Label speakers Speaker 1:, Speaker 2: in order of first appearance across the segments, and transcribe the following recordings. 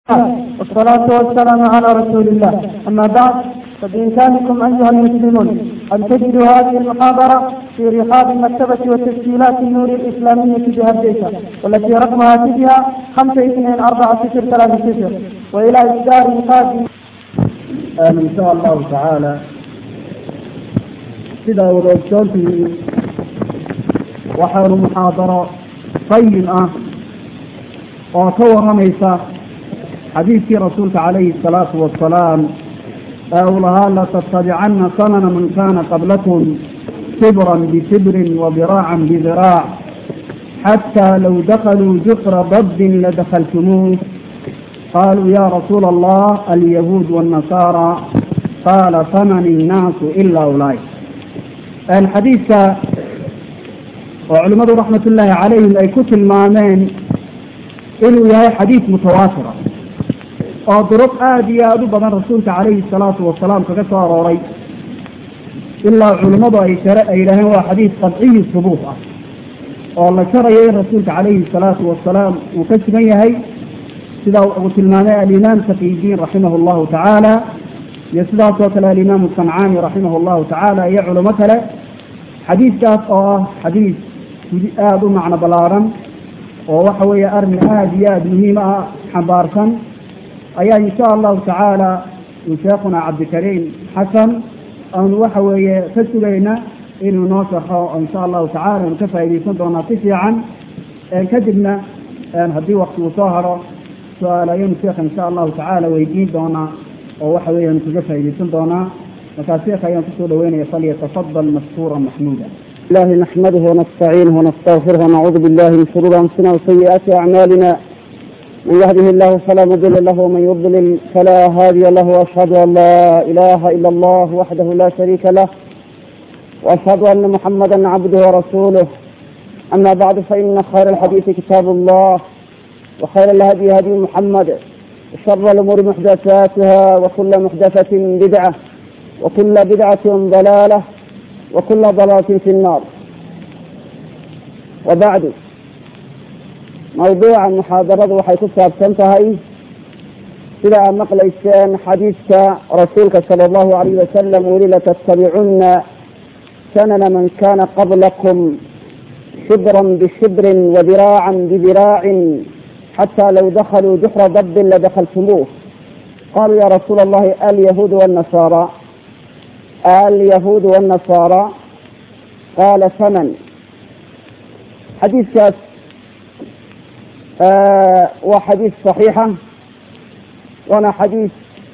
Speaker 1: والصلاة والسلام على رسول الله. أما بعد، فبإمكانكم أيها المسلمون أن تجدوا هذه المحاضرة في رحاب المكتبة وتسجيلات النور الإسلامية بهرديسة، والتي رقم هاتفها 524030، وإلى إصدار قادم
Speaker 2: إن شاء الله تعالى. sida wada ogsoontihiin waxaanu muxaadaro qayim ah oo ka waramaysa xadiidkii rasuulka calayhi الsalaatu wasalaam ee uu lahaa latattabicanna sanana man kana qablakum sibran bisibrin wadiraacan bidiraac xataa low dakaluu juxra dabbin ladakhaltumuuh qaluu ya rasuula allah alyahuud wاnnasaara qaala faman innaasu ila ulaa'ik. xadiidka oo culimmadu raxmatullaahi calayhim ay ku tilmaameen inuu yahay xadiid mutawaatira oo duruq aada iyo aada u badan rasuulka calayhi salaatu wasalaam kaga soo arooray, ilaa culimmadu ay yidhaaheen waa xadiid qadciyi hubuut ah oo la jarayo in rasuulka calayhi salaatu wasalaam uu ka sugan yahay, sida uu tilmaamay alimaam taqiyudiin raximahu llahu tacaala, iyo sidaasoo kale alimaamu sancaani raximah llahu tacaala iyo culimo kale. xadiidkaas oo ah xadiid aada u macno ballaaran oo waxa weeye arrin aada iyo aada muhiim ah xambaarsan, ayaa insha allahu tacaala uu sheekhuna cabdikariim xasan aanu waxa weeye ka sugayna inuu noo saxo oo insha allahu tacala aanu ka faa'iidaysan doonaa si fiican. kadibna haddii wakti uu soo haro su-aal ayaynu sheekha insha allahu tacaala weydiin doonaa oo waxa weeye aanu kaga faa'iidaysan doonaa. markaa sheekha ayaan kusoo dhaweynaya, falyatafadal mashkuura maxmuuda.
Speaker 3: الله نحمده ونستعينه ونستغفره ونعوذ بالله من شرور أنفسنا وسيئات أعمالنا، من يهده الله فلا مضل له ومن يضلل فلا هادي له، وأشهد أن لا إله إلا الله وحده لا شريك له، وأشهد أن محمدا عبده ورسوله. أما بعد، فإن خير الحديث كتاب الله، وخير الهدي هدي محمد، وشر الأمور محدثاتها، وكل محدثة بدعة، وكل بدعة ضلالة، وكل ضلالة في النار. وبعد، موضوع المحاضرة waxay ku saabsan tahay sida aad maqlayseen xadiidka rasuulka sala allahu alayhi wasalam weli latattabicunna sanana man kana qablakum shibran bishibrin wadiraacan bidiraacan xataa low dakaluu juxra dabbin ladakhaltumuuh qaluu ya rasuula allahi alyahuudu wاnnasaara اليهود والنصارى قال فمن. حديث وحديث صحيحة، وانا حديث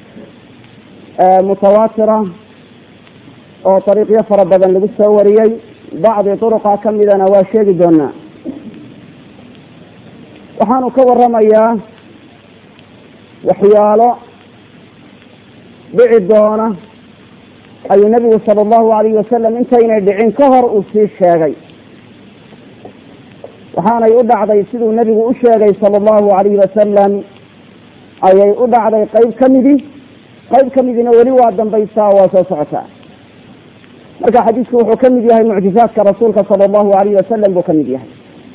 Speaker 3: متواترة وطريق يفر بدن لبسوريي بعض طرق كم إذا نواشيد دونا. وحانو كور رميا وحياله بعد دونا ayuu nabigu sala allahu alayhi wasalam intaynay dhicin ka hor uu sii sheegay, waxaanay u dhacday siduu nebigu u sheegay sala allahu alayhi wasalam ayay u dhacday qayb ka midina weli waa dambaysaa, waa soo socotaa. marka xadiisku wuxuu ka mid yahay mucjizaadka rasuulka sala allahu alayhi wasalam buu ka mid yahay,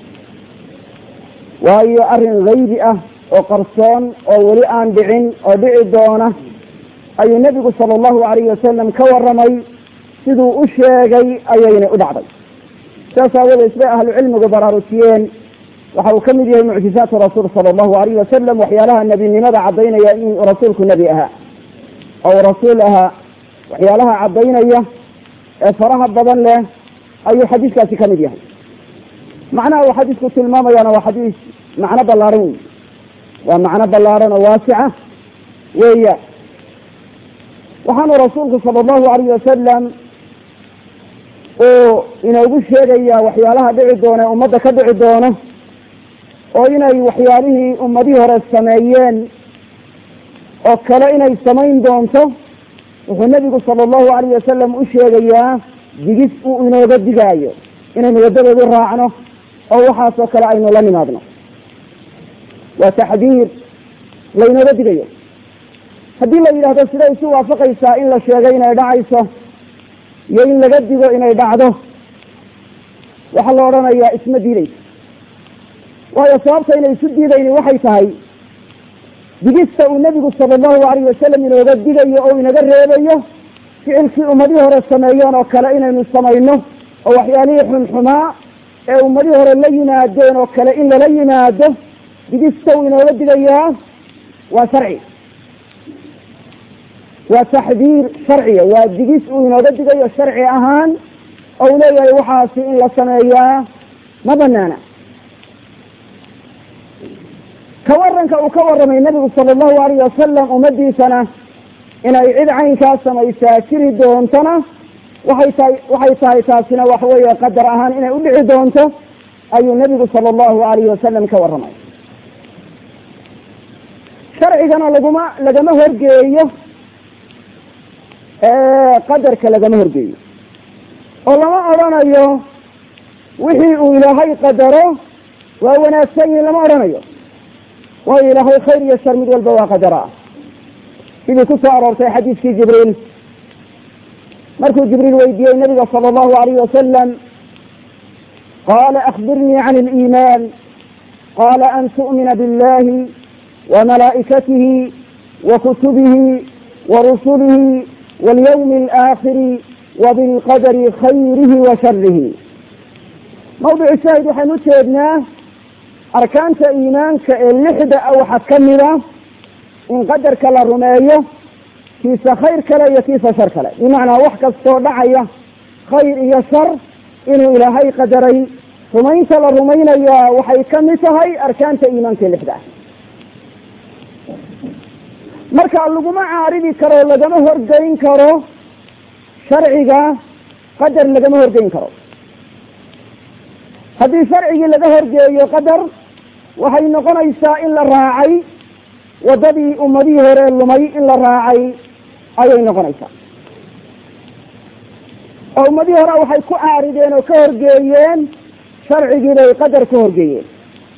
Speaker 3: waayo arrin gaybi ah oo qarsoon oo weli aan dhicin oo dhici doona ayuu nebigu sala allahu alayhi wasalam ka waramay, siduu u sheegay ayaynay u dhacday. saas aawadeed bay ahlu cilmigu baraarujiyeen waxa uu ka mid yahay mucjizaatu rasuul sala allahu alayhi wasalam, waxyaalaha nebinimada caddaynaya inuu rasuulku nebi ahaa oo rasuul ahaa, waxyaalaha caddaynaya ee faraha badan leh ayuu xadiiskaasi ka mid yahay. macnaha uu xadiisku tilmaamayaana waa xadiis macno ballaaran wey, waa macno ballaaran oo waasica weeya. waxaanu rasuulku sala allahu alayhi wasalam uu inoogu sheegayaa waxyaalaha dhici doona ee ummadda ka dhici doono, oo inay waxyaalihii ummadihii hore sameeyeen oo kale inay samayn doonto. wuxuu nebigu sala allahu alayhi wasalam u sheegayaa digis uu inooga digaayo inaynu waddadeedu raacno oo waxaasoo kale aynu la nimaadno. waa taxdiir laynooga digayo. haddii la yidhaahdo siday isu waafaqaysaa in la sheegay inay dhacayso iyo in laga digo inay dhacdo, waxaa la odhanayaa isma diidayso. waayo sababta inay isu diidayni waxay tahay digista uu nebigu sala allahu alayh wasalam inooga digayo oo inaga reebayo ficilkii ummadihii hore sameeyeen oo kale inaynu samayno oo waxyaalihii xunxumaa ee ummadihii hore la yimaadeen oo kale in lala yimaado digista uu inooga digayaa waa sharci, waa taxdiir sharciya, waa digis uu inooga digayo sharci ahaan oo uu leeyahay waxaasi in la sameeyaa ma banaana. ka waranka uu ka warramay nabigu sala allahu alayh wasalam ummadiisana inay cid caynkaa samaysaa jiri doontona waxay tahay taasina waxweeye qadar ahaan inay u dhici doonto ayuu nebigu sala allahu alayhi wasalam ka warramay. sharcigana lagama horgeeyo qadarka lagama horgeeyo oo lama odhanayo wixii uu ilaahay qadaro waa wanaagsan yihin lama odhanayo, waayo ilaahay khayr iyo shar mid walba waa qadaraa. sidii ku soo aroortay xadiiskii jibriil markuu jibriil weydiiyey nabiga sala allahu alayh wasalam qaala akbirnii can aliimaan qaala an tu'mina billahi wa malaa'ikatihi wa kutubihi wa rusulihi walyawmi alaakhiri wa bilqadari khayrihi wa sharihi. mawdicu shaahid waxaynu u jeednaa arkaanta iimaanka ee 6 waxaa ka mida in qadarka la rumeeyo kiisa khayr kale iyo kiisa shar kale, bimacnaa wax kastoo dhacaya khayr iyo shar inuu ilaahay qadaray. rumaynta la rumaynayaa waxay ka mid tahay arkaanta iimaanka 6. marka laguma caaridi karo, lagama horgeyn karo sharciga qadar lagama horgeyn karo. haddii sharcigii laga horgeeyo qadar waxay noqonaysaa in la raacay waddadii ummadihii hore lumay in la raacay ayay noqonaysaa. oo ummadihii hore waxay ku caarideen oo ka horgeeyeen sharcigii bay qadar ka horgeeyeen.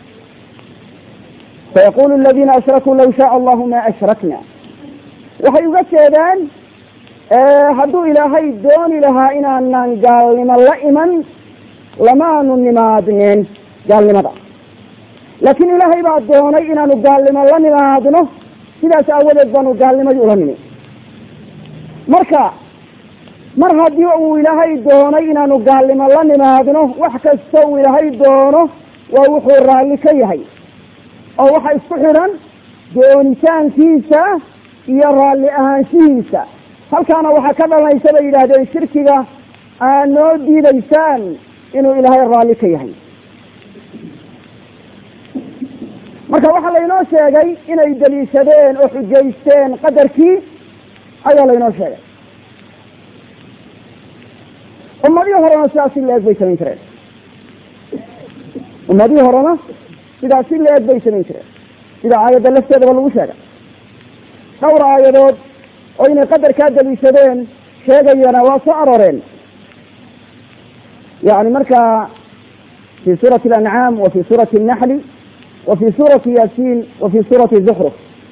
Speaker 3: sayaqulu aladiina ashrakuu law shaaa allahu ma ashrakna, waxay uga jeedaan hadduu ilaahay dooni lahaa inaanan gaalnimo la iman lamaanu nimaadneen gaalnimada, laakiin ilaahay baa doonay inaanu gaalnimo la nimaadno, sidaas aawadeed baanu gaalnimadii ula nimi. marka mar haddii uu ilaahay doonay inaanu gaalnimo la nimaadno, wax kasta uu ilaahay doono waa wuxuu raalli ka yahay, oo waxa isku xidhan doonitaankiisa iyo raalli ahaanshihiisa. halkaana waxaa ka dhalanaysa bay yidhaahdeen shirkiga aad noo diidaysaan inuu ilaahay raalli ka yahay. marka waxaa laynoo sheegay inay daliishadeen oo xujaysteen qadarkii ayaa laynoo sheegay. ummadihii horena sidaas si la-eg bay samayn jireen, ummadihii horena sidaas si la-eg bay samayn jireen, sida aayadda lafteedaba lagu sheegay. dhowr aayadood oo inay qadarkaa daliishadeen sheegayana waa soo arooreen. yani marka fi suurati alancaam wa fi suurati annaxli wa fi suurati yaasiin wa fi suurati zuhruf,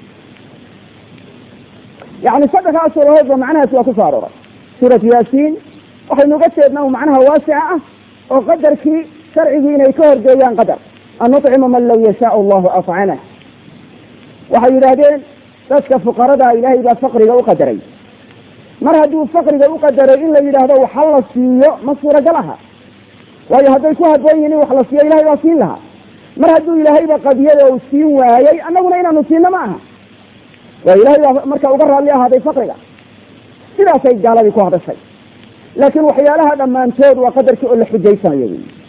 Speaker 3: yani 3 suuradoodba macnahaas waa ku soo arooray. suuratu yaasiin waxaynu uga jeednaa macnaha waasica ah oo qadarkii sharcigii inay ka horgeeyaan qadar. an nuطcima man law yashaau allahu afcamah, waxay yidhaahdeen dadka fuqarada ilaahay baa faqriga u qadaray. mar hadduu faqriga u qadaray in la yidhaahdo waxa la siiyo ma suuragal aha, waayo hadday ku habboon yihin in wax la siiyo ilahay baa siin lahaa. mar hadduu ilaahayba qadiyada uu siin waayey annaguna inaanu siino ma aha, waayo ilahay baa marka uga raalli ahaaday faqriga. sidaasay gaaladii ku hadashay. laakiin waxyaalaha dhammaantood waa qadarkii oo la xujaysanayo.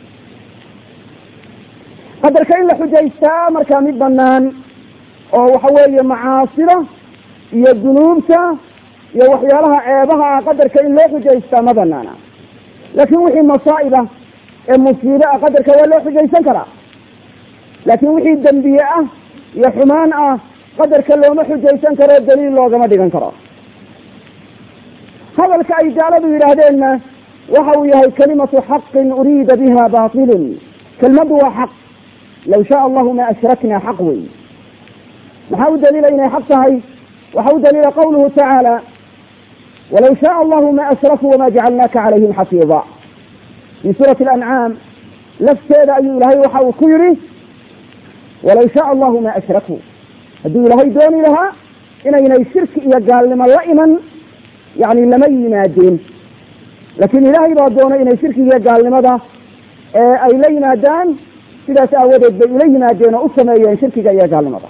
Speaker 3: qadarka in la xujaystaa markaa mid banaan oo waxa weeye macaasida iyo dunuubta iyo waxyaalaha ceebaha ah qadarka in loo xujaystaa ma banaana. laakiin wixii masaa'iba ee musiibe ah qadarka waa loo xujaysan karaa. laakiin wixii dembiye ah iyo xumaan ah qadarka looma xujaysan karo, daliil loogama dhigan karo. hadalka ay gaaladu yidhaahdeenna waxa uu yahay kalimatu xaqin uriida biha batilun. kelmadu waa xaq, law shaaa allahu ma ashrakna xaq wey. maxaa u daliila inay xaq tahay? waxa u daliila qawluhu tacaala walaw shaaa allahu ma ashrakuu wama jacalnaaka calayhim xafiida. fi suurati alancaam lafteeda ayuu ilahay waxa uu ku yihi walaw shaaa allahu ma ashrakuu, haddii ilaahay dooni lahaa inaynay shirki iyo gaalnimo la iman yani lama yimaadeen laakiin ilaahay baa doonay inay shirkiga iyo gaalnimada ay la yimaadaan sidaas aawadeed bay ula yimaadeen oo u sameeyeen shirkiga iyo gaalnimada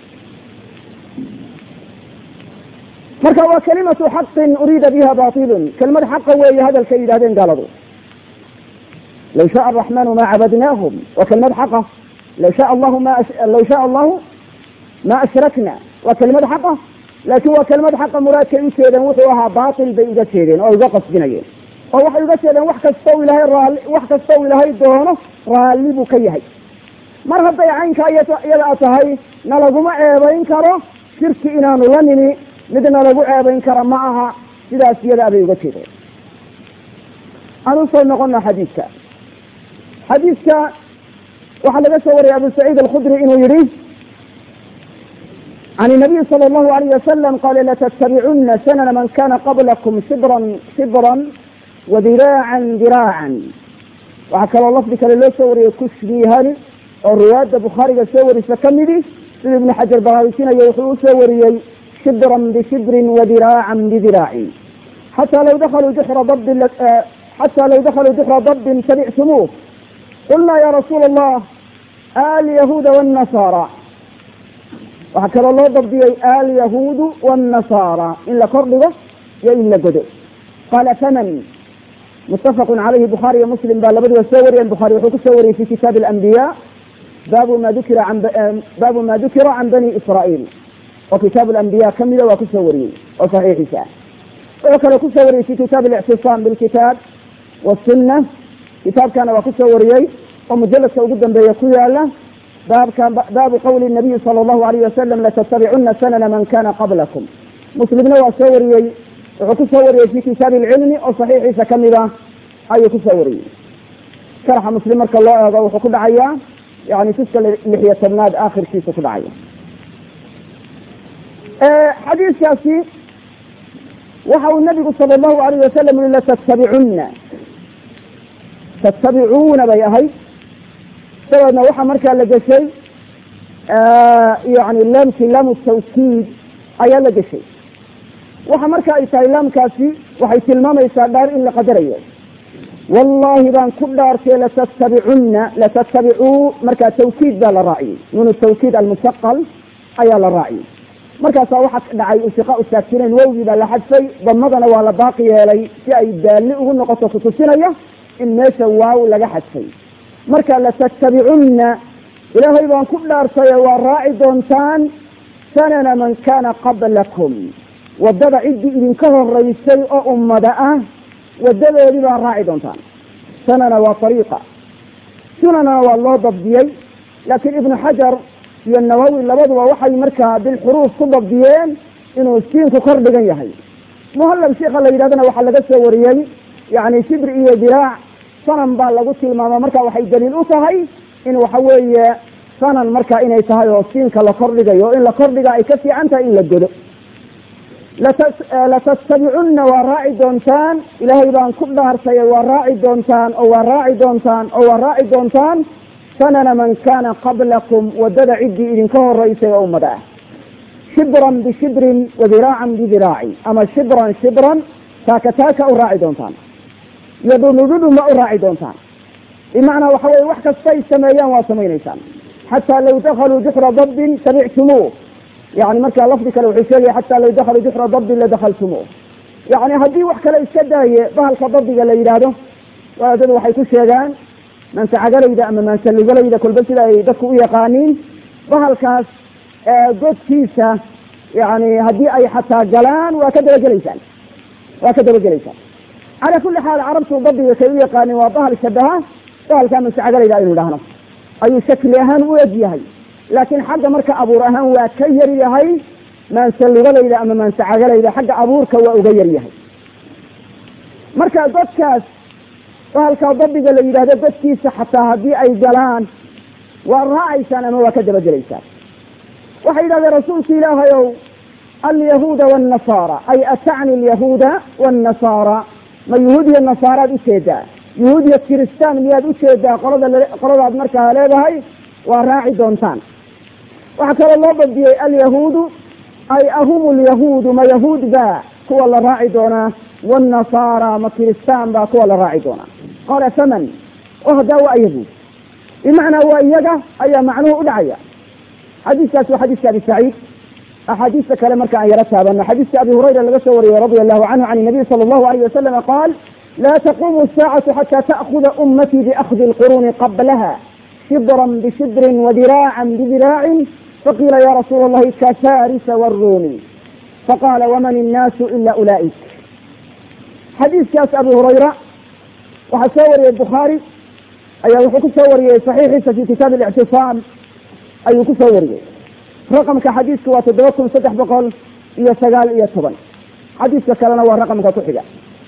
Speaker 3: marka waa kalimatu xaqin uriida biha batilun kelmad xaqa weeye hadalkay yidhahdeen gaaladu law shaء الرaحmanu ma cabadnaahum waa kelmad xaqa law shaء allahu ma ashrakna waa kelmad xaqa laakin waa kelmad xaqa muraadkay u jeedeen wuxuu ahaa batil bay uga jeedeen oo uga qasbinayeen oo waxay uga jeedeen wax kasta u ilaahay doono raalli buu ka yahay mar hadday caynkaa iyada tahay na laguma ceebayn karo shirki inaanu la nimi midna lagu ceebayn kara ma aha sidaas iyada bay uga jeedeen aan usoo noqona xadiidka waxaa laga soo wariyay abu saciid alkhudri inuu yihi can الnabiy salى الlahu عalayه wasalam qala latattabicuna sanana man kana qablakum shibran wadiraacan diraacan waxaa kaloo lafdi kale loo soo wariyey kushmihani oo riwaayadda bukhaariga soo warisa kamidi sida ibnu xajar baraarujinayo wuxuu usoo wariyey shibran bishibrin wadiraacan bidiraaci xataa law dakaluu duxra dabbin tabictumuuh qulna ya rasuul allah alyahuuda wاnnasaara waxaa kaloo loo dabdiyey alyahuudu wاnnasaara in la kordhigo iyo in la godo qaala faman متفق عليه بخاري ومسلم baa labadiba soo wariyeen bخarي wuxuu ku soo wariyey في kitاab الأنبiyاء bab ma dukira can bني إسrايل oo kitاab الأنبiyاء kamida waa kusoo wariyey oo صaحيixiisa wuxuu kaloo kusoo wariyey في kitاab الاعتصام بالkitاab والسuنة kitaabkana waa kusoo wariyey oo mujaladka ugu dambeeya ku yaala baabu qwli النabiy salى الlahu عalيه wasalam laتتabicuna sanana man kana qablakum muslimna waa soo wariyey wuxuu kusoo wariyey fi kitaab اlcilmi oo صaxiixiisa kamida ayuu kusoo wariyey sharxa muslim marka loo eego wuxuu ku dhacayaa yani siska 16 akhirkiisa ku dhacaya xadiiskaasi waxa uu nabigu salى الlahu عalayه wasalam i tattabicuuna bay ahayd dabeedna waxaa markaa la geshay yani laamkii laamu tawkiid ayaa la geshay waxa marka ay tahay laamkaasi waxay tilmaamaysaa dhaar in la qadarayo wallahi baan ku dhaartay latattabicuu markaa tawkiid baa la raaciyey nuun tawkiid almusaqal ayaa la raaciyey markaasaa waxaa dhacay iltiqaa saakinayn wowgii baa la xadfay damadana waa la baaqi yeelay si ay daalli ugu noqoto kutusinaya in meesha waaw laga xadfay marka latattabicunna ilaahay baan ku dhaartay waa raaci doontaan sanana man kana qablakum wadada ciddii idinka horeysay oo ummada ah wadadoodii baa raaci doontaan sanana waa ariiqa sunana waa loo dabdiyey laakiin ibnu xajar iyo nawawi labaduba waxay markaa bilxuruuf ku dabdiyeen inuu siinku kor dhigan yahay muhallab sheikha la yidhahdana waxaa laga soo wariyey yani shibri iyo diraac sanan baa lagu tilmaama marka waxay daliil u tahay in waxa weeye sanan marka inay tahay oo siinka la kordhigayo in la kordhiga ay ka fiican tahay in la godo latattabicunna waa raaci doontaan ilaahay baan ku dhaartay waa raaci doontaan oo waa raaci doontaan oo waa raaci doontaan sanana man kana qablakum wadada ciddii idinka horeysay oo ummada ah shibran bishibrin wadiraacan bidiraaci ama shibran taaka u raaci doontaan iyo dhudhuma u raaci doontaan bimacnaa waxa weye wax kastay sameeyaan waa samaynaysaan xataa law dakaluu duxra dabbin tabictumuuh yani markaa lafdi kale wuxuu sheegaya xataa law dakaluu duxra dabbin ladakaltumuuh yani haddii wax kale iska daaye bahalka dabbiga la yidhaahdo wadaadadu waxay ku sheegaan mansacagalayda ama maansalugalayda kolba sida ay dadku u yaqaaniin bahalkaas godkiisa yani haddii ay xataa galaan waa ka dabagelaysaan calaa kuli xaal carabtu dabbiga kay u yaqaanin waa bahal shabaha bahalkaa mansacagalayda aynu idhaahno ayuu shakli ahaan u eg yahay laakiin xagga marka abuur ahaan waa ka yar yahay maansalugalayda ama maansacagalayda xagga abuurka waa uga yar yahay marka godkaas bahalkaa dabbiga la yidhahdo godkiisa xataa haddii ay galaan waa raacaysaan ama waa ka dabagelaysaan waxay yidhahdeen rasuulka ilaahayow alyahuuda wاnnasaara ay atacni alyahuuda wاnnasaara ma yahuud iyo nasaaraad ujeedaa yahuud iyo kiristaan miyaad ujeedaa qoladaad markaa leedahay waa raaci doontaan وحكى الله بدي اليهود أي أهم اليهود ما يهود با كوا الراعدون والنصارى ما كريستان با كوا الراعدون قال ثمن وهذا وأيهود بمعنى وأيجا أي معنوه أدعيا حديث وحديث أبي سعيد أحاديث كلامك عن يرتها بأن حديث أبي هريرة البشوري رضي الله عنه عن النبي صلى الله عليه وسلم قال لا تقوم الساعة حتى تأخذ أمتي بأخذ القرون قبلها شبرا بشبر وذراعا بذراع فقيل يا رسول الله كفارس والروم فقال ومن الناس إلا أولئك. حديث كاس أبي هريرة وحسوري البخاري أي وحكسوري صحيح في كتاب الاعتصام أي كسوري رقم كحديث وتدوكم ستح بقول إيا سقال إيا سبن حديث كلنا هو رقم كتحجة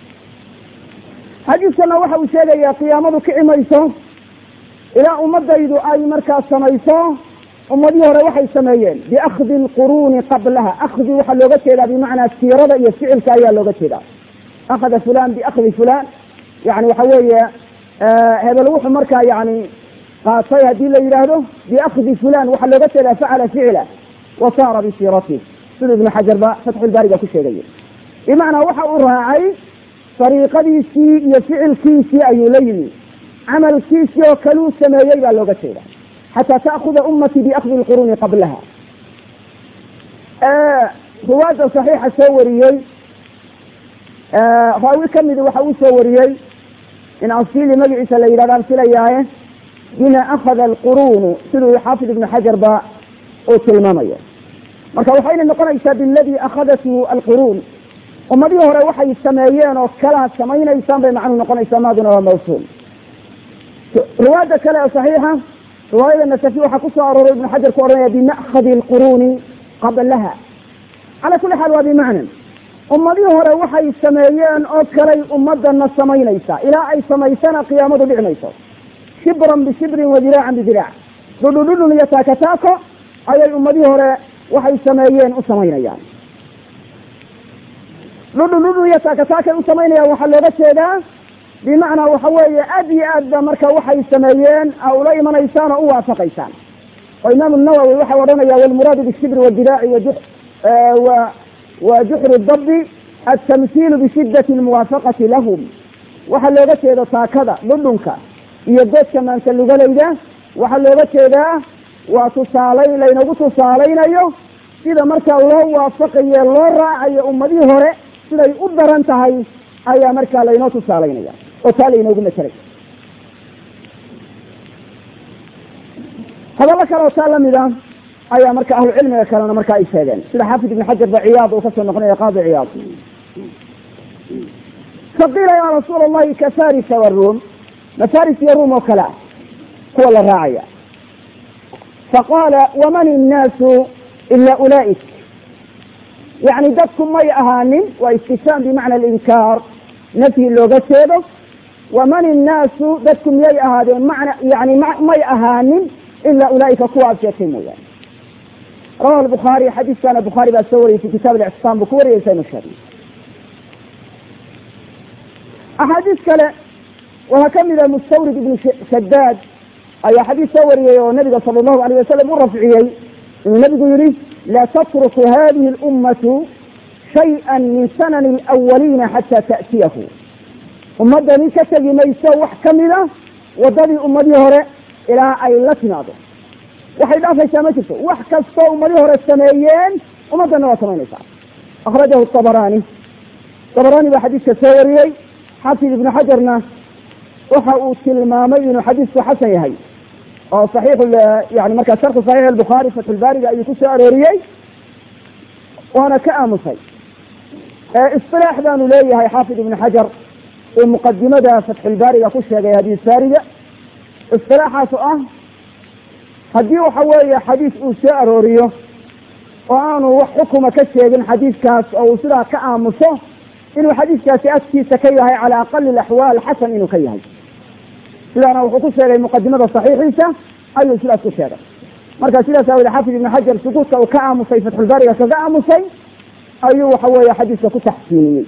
Speaker 3: حديث كلنا وحا وشيغا يا قيامة كعميسو إلى أمد يدو أي مركز سميسو أمدي هوري وحي سميين بأخذ القرون قبلها أخذ وحا لوغتها بمعنى السيرة يفعل كايا لوغتها أخذ فلان بأخذ فلان يعني وحوية هذا الوح مركز يعني قاطي هدي اللي يراده بأخذ فلان وحا لوغتها فعل فعله وصار بسيرته سيد ابن حجر فتح الباري كل شيء غير بمعنى وحا الراعي طريقة ديسي يفعل كيسي أي ليلي عمل كيسي وكلو سمايي باللغة حتى تأخذ أمتي بأخذ القرون قبلها. رواية صحيحة سوريي فاوي كمد وحاوي سوريي إن أصيل مجلس ليلة سلياية هنا أخذ القرون سلو حافظ ابن حجر باء وتلمامية marka waxayna noqonaysaa billadii akhadatu alqurun umadii hore waxay sameeyeen oo kala sameeynaysan bay macnu noqonaysaa maaduna waa mawsuul riwaayada kale saxiixa riwaayada nasafi waxa ku soo aroray ibn hajar ku oranaya bi na'khadhi alqurun qablaha ala kulli hal waa bi macna umadii hore waxay sameeyeen oo kale umadana sameeynaysa ila ay sameeysana qiyaamadu dhicmayso shibran bi shibrin wa dira'an bi dira' dududun yatakatako ayay umadii hore waxay sameeyeen u sameynayaan luduludu yatakataaka u sameynayaan waxa looga jeedaa bimacnaa waxa weeye aad iyo aadba marka waxay sameeyeen aw la imanaysaan oo u waafaqaysaan oo imaam an-nawawi waxa odhanaya walmuraadu bishibri waddiraaci wa juhri dabbi التمثيل بشدة الموافقة لهم waxa looga jeedo taakada dhudhunka iyo dadka maanta lugalayda waxa looga jeedaa waa tusaalayn laynagu tusaalaynayo sida markaa loo waafaqayo loo raacayo ummadii hore siday u daran tahay ayaa markaa laynoo tusaalaynaya oo taa laynoogu matalay hadalla kale oo taa lamid ah ayaa marka ahlu cilmiga kalena markaa ay sheegeen sida xaafid ibn xajar ba ciyaad uu kasoo noqonaya qaadi ciyaad فقيل يا رسول الله كفارس والروم مفارس يروم وكلا هو الراعي فقال ومن الناس إلا أولئك يعني دتكم ما يأهانن واستفهام بمعنى الإنكار نفي اللغة سيبه ومن الناس دتكم ما يأهانن معنى يعني ما يأهانن إلا أولئك قواب يتموا يعني. رواه البخاري حديث كان البخاري بالسوري في كتاب الاعتصام بكوري يسمى الشريف أحاديث كلا وهكمل المستورد بن شداد أي حديث سوري والنبي صلى الله عليه وسلم ورفعي النبي يقول لا تترك هذه الأمة شيئا من سنن الأولين حتى تأتيه أمة من كتب ما يسوى كاملة وضبي أمة هراء إلى أي لتناده وحيد أفا سامتته وحكى الصوء أمة هراء السمايين أمة نواتمين إسعاد أخرجه الطبراني بحديث سوري حافظ ابن حجرنا وحاو تلمامين حديث حسن يهي أو صحيح يعني مركز شرح صحيح البخاري فتح الباري أي كسر أروريي وأنا كأمصي اصطلاح ذا نلي هاي حافظ ابن حجر المقدمة فتح الباري يخش هذه السارية اصطلاحها سؤال هديه حوالي حديث أوساء أروريه وأنا وحكم كشيء حديث كاس أو سلا كأمصه إنه حديث كاسئتي سكيها على أقل الأحوال حسن إنه كيها سلا أنا وحكوش هذه المقدمة الصحيح إنسا أي سلا كشيرا مركز سلا ساوي حافظ ابن حجر سقوط أو كأمصي فتح الباري كأمصي أيوه حوالي حديث كتحسيني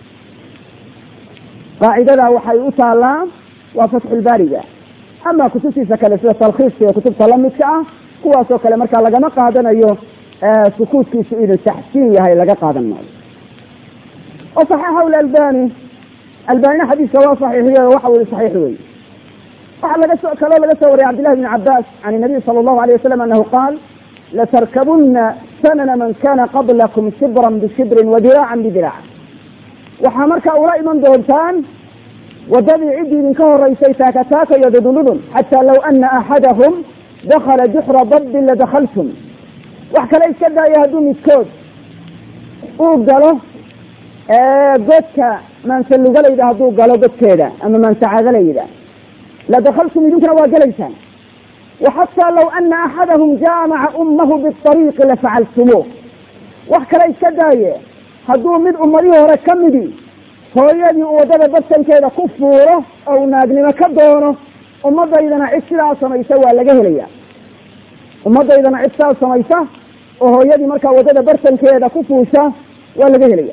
Speaker 3: قاعدة له وحي أتعلم وفتح الباري أما كتبتي سكالة سلا تلخيص في كتب تلمتك kuwaasoo kale markaa lagama qaadanayo sukuudkiisu inuu taxsiin yahay laga qaadan maayo. oo saxaxahu albanina xadiiska waa saxiixiyey oo waxa weye saxiix wey. waxaa kaloo laga soo wariyay cabdillahi bn cabaas can inabiy sala allahu alayh wasalam anahu qaal latarkabunna sanana man kana qablakum shibran bishibrin wadiraacan bidiraac. waxaa markaa ula iman doontaan wadadii ciddii idinka horeysay taakataaka iyo duduludun xataa law ana axadahum dakala juxra dabbin ladakaltum. wax kale iska daaya hadduu midkood uu galo godka maansalugalayda hadduu galo godkeeda ama maansacagalayda ladakaltum idinkuna waa gelaysaan. waxataa law ana axadahum jaamaca ummahu biariiqi lafacaltumuuh. wax kale iska daaye hadduu mid ummadihii hore ka midi hooyadii uu waddada bartankeeda ku fuuro oo naagnimo ka doono, ummadaydana cid sidaa samaysa waa laga helaya. ummadaydana cid sidaa samaysa oo hooyadii markaa waddada bartankeeda ku fuusha waa laga helaya.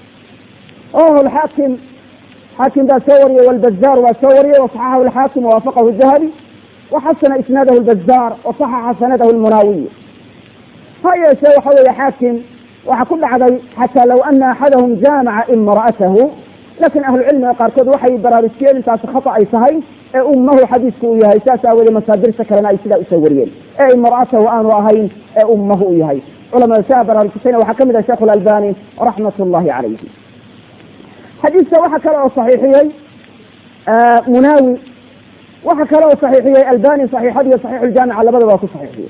Speaker 3: xaakim baa soo wariyey walbazaar waa soo wariyey wasaxaxahu alxaakim wawaafaqahu dahabi waxasana isnaadahu lbazaar wasaxaxa sanadahu lmunaawiy. ha yeeshee waxa weeye xaakim waxaa ku dhacday xataa law ana axadahum jaamaca imra'atahu, laakiin ahlucilmiga qaarkood waxay baraarujiyeen intaasi khata ay tahay ee ummahu xadiisku uu yahay. saas aawoodee masaadirta kalena ay sidaa usoo wariyeen ee imra'atahu aanu ahayn ee ummahu uu yahay. culamada saa baraarujisayna waxaa kamid ah sheekh alalbani raxmat ullahi calayhi. xadiiska waxaa kale oo saxiixiyey munaawi, waxaa kale oo saxiixiyey albani saxiixadiiyo saxiixuljaamica labadaba waa ku saxiixiyey.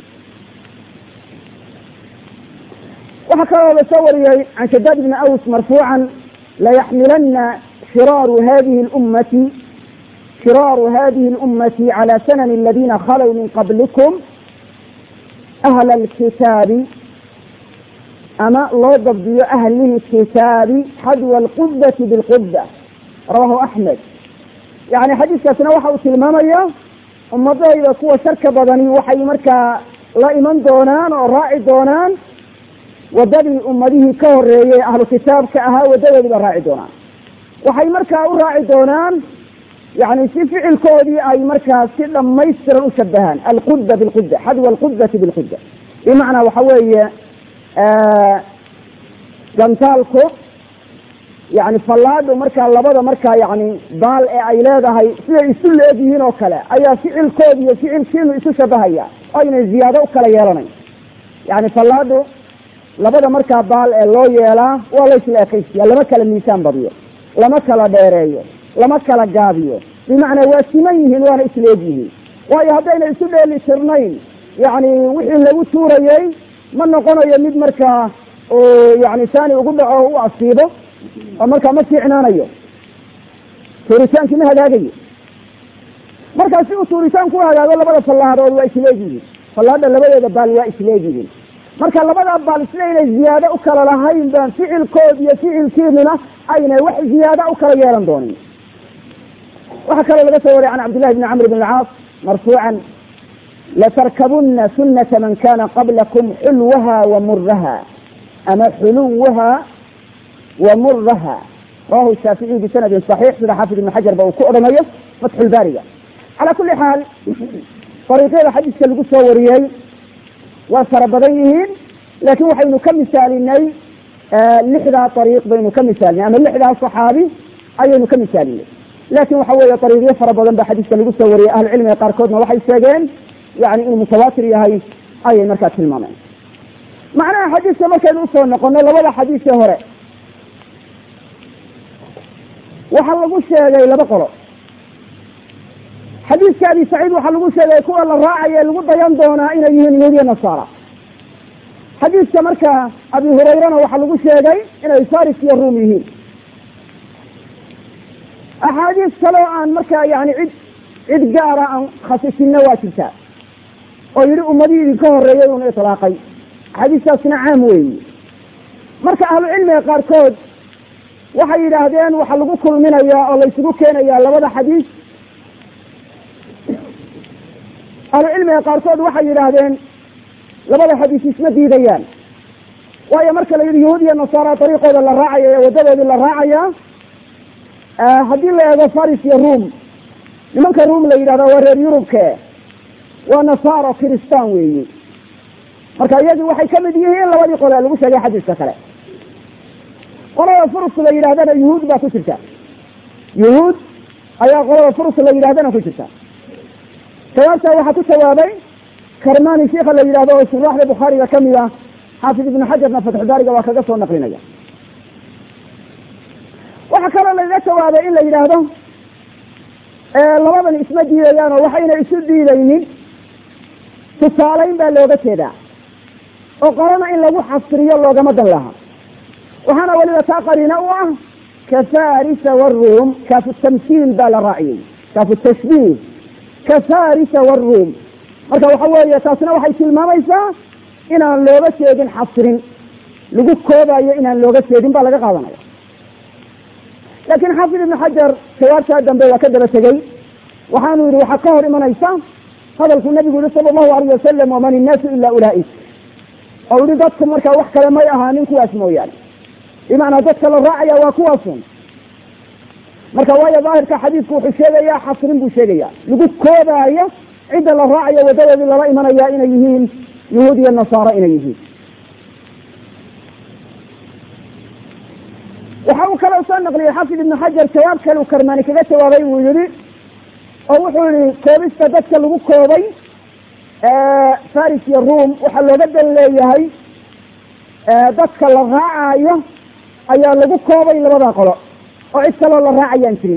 Speaker 3: waxaa kaloo la soo wariyey can shadaad bni aws marfuucan layaxmilana shiraaru hadihi اlummati calى sanani aladina khalow min qablikum ahla alkitaabi, ama loo dabdiyo ahlihi kitaabi xadwa alqudati bilquda rawahu axmed. yani xadiiskaasna waxa uu tilmaamaya ummadayda kuwa sharka badani waxay markaa la iman doonaan oo raaci doonaan wadadii ummadihii ka horeeyey ahlu kitaabka ahaa wadadoodiiba raaci doonaan. waxay markaa u raaci doonaan yani si ficilkoodii ay markaa si dhamaystiran u shabahaan alquda bilquda xadwa alqudati bilquda. bimacnaa waxa weeye gantaalku yani fallaadhu markaa labada markaa yani baal ee ay leedahay siday isu leeg yihiin oo kale ayaa ficilkoodi iyo ficilkiinu isu shabahaya oo aynay ziyaado u kala yeelanayn. yani fallaadhu labada markaa baal ee loo yeelaa waa la isla ekaysiya, lama kala miisaan badiyo, lama kala dheereeyo, lama kala gaabiyo. bimacnaa waa siman yihiin waana isleeg yihiin. waayo haddayna isu dheeli tirnayn yani wixii lagu tuurayey ma noqonayo mid markaa yani saani ugu dhaco o u asiibo oo markaa ma fiicnaanayo, tuuritaankii ma hagaagayo. markaa si uu tuuritaan ku hagaago labada fallaadood waa isleeg yihiin, fallaadha labadeeda baal waa isleeg yihiin. marka labada baal sida inay ziyaado u kala lahayn baan ficilkood iyo ficilkiinuna aynay wax ziyaado u kala yeelan doonin. waxaa kaloo laga soo wariyay can cabdillahi bni camr bn alcaas marfuucan latarkabuna sunata man kana qablakum xulwaha wamuraha ama xuluwaha wamuraha rawahu shaaficiy bisanadin صaxiix sida xaafid ibn xajar ba uu ku odhanayo fatxulbaariga. calaa kuli xaal ariiqyada xadiiska lagu soo wariyey waa fara badan yihiin, laakiin waxaynu ka misaalinay 6daa ariiq baynu ka misaalinay ama 6daa صaxaabi ayaynu ka misaalinay. laakiin waxa weeye ariiqyo fara badan ba xadiiska lagu soo wariyey. ahlucilmiga qaarkoodna waxay sheegeen yani inuu mutawaatir yahay ayay markaa tilmaameen. macnaha xadiiska markaynu usoo noqono labada xadiisee hore waxaa lagu sheegay laba qolo. xadiiska abi saciid waxaa lagu sheegay kuwa la raacaya lagu dayan doonaa inay yihiin yahuudiya nasaara. xadiiska markaa abi hurayrana waxaa lagu sheegay inay faris iyo ruum yihiin. axaadiis kaloo aan markaa yani cid gaara aan khasisina waa jirtaa oo yihi ummadihii idinka horeeyay una itlaaqay. axaadiistaasna caam weeyi. marka ahlucilmiga qaarkood waxay yidhaahdeen waxaa lagu kulminayaa oo laysugu keenayaa labada xadiis. ahlucilmiga qaarkood waxay yidhaahdeen labada xadiis isma diidayaan, waayo marka la yidhi yahuud iyo nasaara ariiqooda la raacaya ee wadadoodii la raacaya, haddii la eego faris iyo ruum, nimanka ruum la yidhahda waa reer yurubke, waa nasaaro kiristaan weeyi. marka iyadu waxay ka mid yihiin labadii qole lagu sheegay xadiiska kale. qolada furus la yidhahdana yuhuud baa ku jirta, yuhuud ayaa qolada furus la yidhahdana ku jirta. jawaabtaa waxaa ku jawaabay karmani sheikha la yidhahdo oo shuraaxda bukhaariga ka mid ah, xaafid ibnu xajarna fatxubaariga waa kaga soo naqlinaya. waxaa kaloo lagaga jawaabay in la yidhaahdo labadan isma diidayaan oo waxayna isu diidaynin tusaalayn baa looga jeedaa oo qolana in lagu xasriyo loogama dan laha. waxaana weliba taa qariina u ah kafarisa waruum, kaafu tamsiil baa la raaciyey, kaafu tashbiih, kafarisa waruum. marka waxa weeye taasna waxay tilmaamaysaa inaan looga jeedin xasrin, lagu koobayo inaan looga jeedin baa laga qaadanaya. laakiin xaafid ibnu xajar jawaabtaa dambe waa ka daba tegey, waxaanu yihi waxaa ka hor imanaysa hadalku nabigu yihi sala allahu alayh wasalam waman innaasu ila ulaa'ik, oo yihi dadku markaa wax kale may ahaanin kuwaas mooyaane, bimacnaa dadka la raacaya waa kuwaasun. marka waayo daahirka xadiidku wuxuu sheegayaa xasrin buu sheegaya, lagu koobaayo cidda la raacayo wadadoodii lala imanaya inay yihiin yuhuud iyo nasaara inay yihiin. waxa uu kaloo soo naqliyey xaafid ibnu xajar jawaab kale uu karmaani kaga jawaabay, uu yihi oo wuxuu yihi koobista dadka lagu koobay faris iyo ruum waxaa looga dan leeyahay dadka la raacayo ayaa lagu koobay labada qolo oo cid kaloo la raacayaan jirin.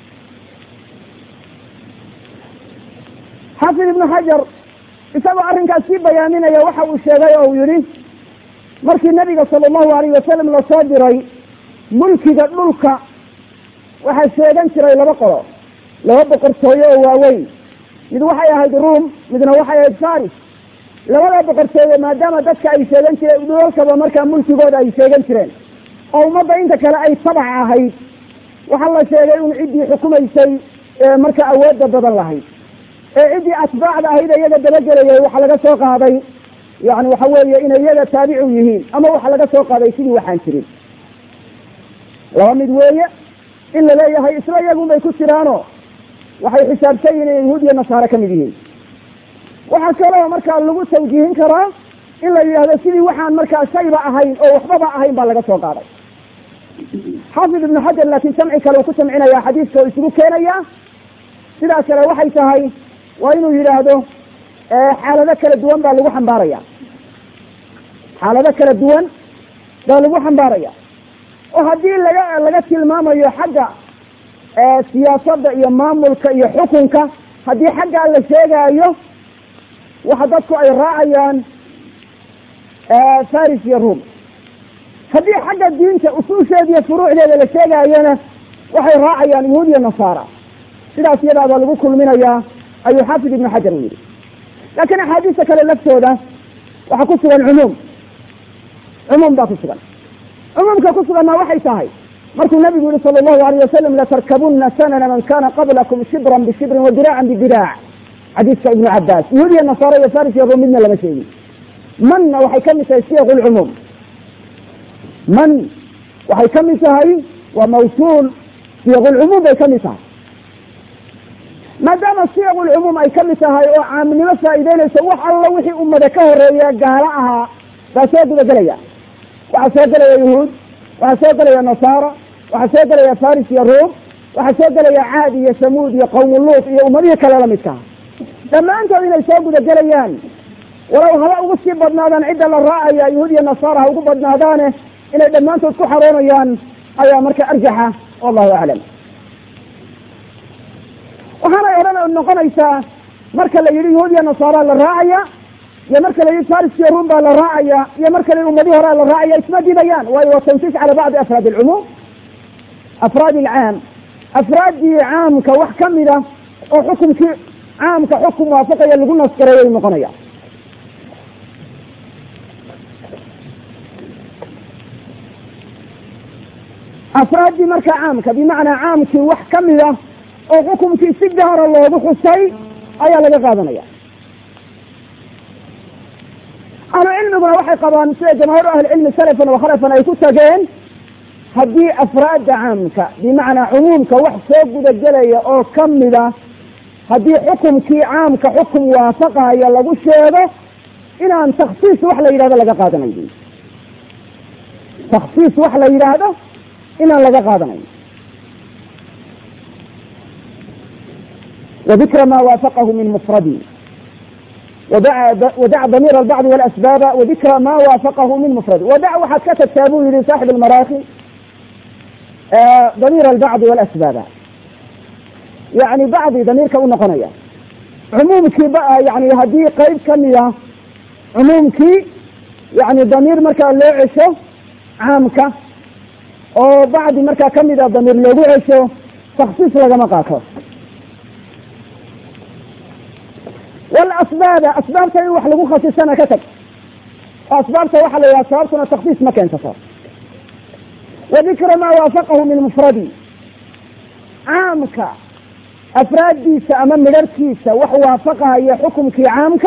Speaker 3: xaafid ibnu xajar isagoo arrinkaas sii bayaaminaya waxa uu sheegay oo uu yihi markii nabiga sala allahu alayh wasalam lasoo diray mulkiga dhulka waxaa sheegan jiray laba qolo, laba boqortooyo oo waaweyn, mid waxay ahayd ruum, midna waxay ahayd faris. labada boqortooyo maadaama dadka ay sheegan jireen dhulalkaba markaa mulkigooda ay sheegan jireen oo ummadda inta kale ay tabac ahayd, waxaa la sheegay in ciddii xukumaysay marka awoodda badan lahayd ee ciddii atbaacda ahayd iyaga dabagelayay waxaa laga soo qaaday yani waxa weeye inay iyaga taabicu yihiin, ama waxaa laga soo qaaday sidii waxaan jirin. laba mid weeye in la leeyahay isla iyagun bay ku jiraano waxay xisaabsan yihin inay yahuud iyo nasaare ka mid yihiin. waxaa kaloo markaa lagu tawjiihin karaa in la yidhahdo sidii waxaan markaa shayba ahayn oo waxbaba ahayn baa laga soo qaaday. xaafid ibnu xajar laakiin jamci kale uu ku jamcinaya xadiiska oo isugu keenaya. sidaas kale waxay tahay waa inuu yidhaahdo xaalado kala duwan baa lagu xambaaraya, xaalado kala duwan baa lagu xambaaraya. oo haddii laga tilmaamayo xagga siyaasadda iyo maamulka iyo xukunka, haddii xaggaa la sheegaayo waxa dadku ay raacayaan faris iyo ruum. haddii xagga diinta usuusheeda iyo furuucdeeda la sheegaayona waxay raacayaan yahuud iyo nasaara. sidaas iyadaabaa lagu kulminayaa ayuu xaafid ibnu xajar u yidhi. laakiin axaadiista kale laftooda waxaa ku sugan cumuum baa ku sugan. cumuumka ku suganna waxay tahay markuu nabigu yihi sala allahu alayh wasalam latarkabunna sanana man kana qablakum shibran bishibrin wa diraacan bidiraac, xadiiska ibnu cabaas. yahuud iyo nasaara iyo faris iyo ruum midna lama sheegin. manna waxay kamid tahay siyaqu lcumuum, man waxay kamid tahay waa mawsuul siyaqu lcumuum bay kamid tahay. maadaama siyaqu lcumuum ay kamid tahay oo caamnimo faa'iideynaysa, wax alla wixii ummada ka horeeya gaalo ahaa baa soo gudagelaya. waxaa soo gelaya yahuud, waxaa soo gelaya nasaara, waxaa soo gelaya faris iyo ruum, waxaa soo gelaya caad iyo samuud iyo qawmu luut iyo ummadihii kale lamidka ah. dhammaantood inay soo gudagelayaan, walow haba ugu sii badnaadaan cidda la raacaya yahuud iyo nasaara ha ugu badnaadaane, inay dhammaantood ku xaroonayaan ayaa marka arjaxa, wallahu aclam. waxaanay odhan noqonaysaa marka la yidhi yahuud iyo nasaara la raacaya, iyo marka la yidhi faris iyo ruum baa la raacaya, iyo marka la yidhi ummadii horea la raacaya, isma diidayaan. waayo waa tansiis cala bacdi afraad alcumuum, afraad ilcaam, afraaddii caamka wax kamid a oo xukumkii caamka xukum waafaqaya lagu naskareeyay noqonaya. afraaddii marka caamka bimacnaa caamkii wax kamid a oo xukumkii si gaara loogu xusay ayaa laga qaadanaya. ahlu cilmiguna waxay qabaan sida jamaahiir ahlicilmi salafan wa khalafan ay ku tageen, haddii afraadda caamka bimacnaa cumuumka wax soo gudagelaya oo kamida haddii xukumkii caamka xukum waafaqaya lagu sheego inaan takhsiis wax la yidhahdo laga qaadanayn. takhsiis wax la yidhaahdo inaan laga qaadanayn. وذكر ما وافقه من مفرد ودع ضمير البعض والأسباب وذكر ما وافقه من مفرد. ودع waxaad ka tagtaabuu yihi صاحب المراخي ضمير البعض والأسباب يعني بعض ضميرka u noqonaya cumuumkii yani hadii qayb kamida cumuumkii yani ضمير markaa loo cesho caamka oo bacdi markaa kamida ضمير loogu cesho takhsiis lagama qaato. والأسباب أسبابta in wax lagu khasisana ka tag أسبابta waxa la yidhaha sababtuna takhsiis ma keensato. وذكر ما وافقه من مفرد caamka afraaddiisa ama midharkiisa wax waafaqahaya xukumkii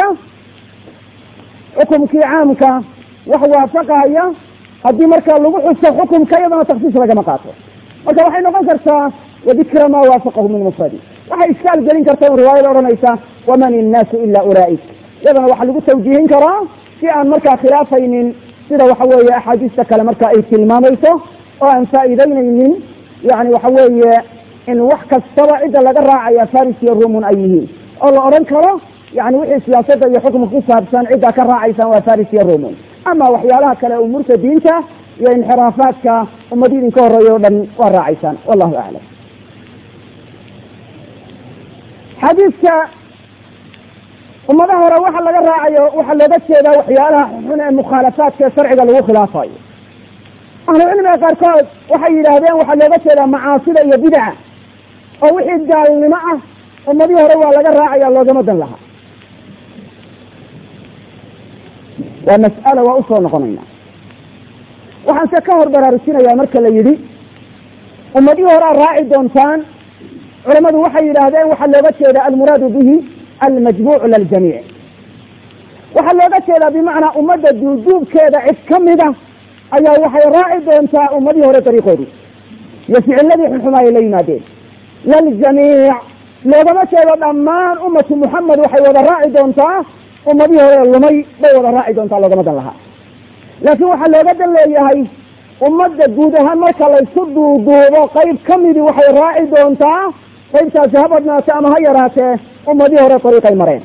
Speaker 3: caamka wax waafaqahaya haddii markaa lagu xuso xukumka iyadana takhsiis lagama qaato. marka waxay noqon kartaa وذكر ما وافقه من مفرد. waxay iskaal gelin karta in riwaayada odhanaysa waman innaasu ilaa ulaa'ik iyadana waxaa lagu tawjiihin karaa si aan markaa khilaafaynin sida waxa weeye axaadiista kale marka ay tilmaamayso oo aan faa'iideynaynin yani waxa weeye in wax kastaba cidda laga raacaya faris iyo rumun ay yihiin oo la odhan karo yani wixii siyaasadda iyo xukumka ku saabsan ciddaa ka raacaysaan waa faris iyo rumun. ama waxyaalaha kale umuurta diinta iyo inxiraafaadka ummadii idinka horreeya o dhan waa raacaysaan. wallahu aclam. xadiiska ummadaha hore waxa laga raacayo waxaa looga jeedaa waxyaalaha xun ee mukhaalafaadka ee sharciga lagu khilaafayo. ahlucilmiga qaarkood waxay yidhaahdeen waxaa looga jeedaa macaasida iyo bidca oo wixii gaalnimo ah ummadii hore waa laga raacaya loogama dan lahaa. waa mas'ala waa usoo noqonayna. waxaan se ka hor baraarujinayaa marka la yidhi ummadii hore aad raaci doontaan culamadu waxay yidhaahdeen waxaa looga jeedaa almuraadu bihi almajmuucu liljamiic. waxaa looga jeedaa bimacnaa ummadda duuduubkeeda cid kamida ayaa waxay raaci doontaa ummadii hore dariiqoodii iyo ficiladii xunxumaa ay la yimaadeen. liljamiic loogama jeedo dhammaan ummatu muxamed waxay wada raaci doontaa ummadii hore lumay bay wada raaci doontaa loogama dan lahaa. laakiin waxaa looga dan leeyahay ummadda guud ahaan marka laysu duuduubo qayb kamidii waxay raaci doontaa qaybtaasi ha badnaate ama ha yaraatee ummadii hore dariiqay mareen.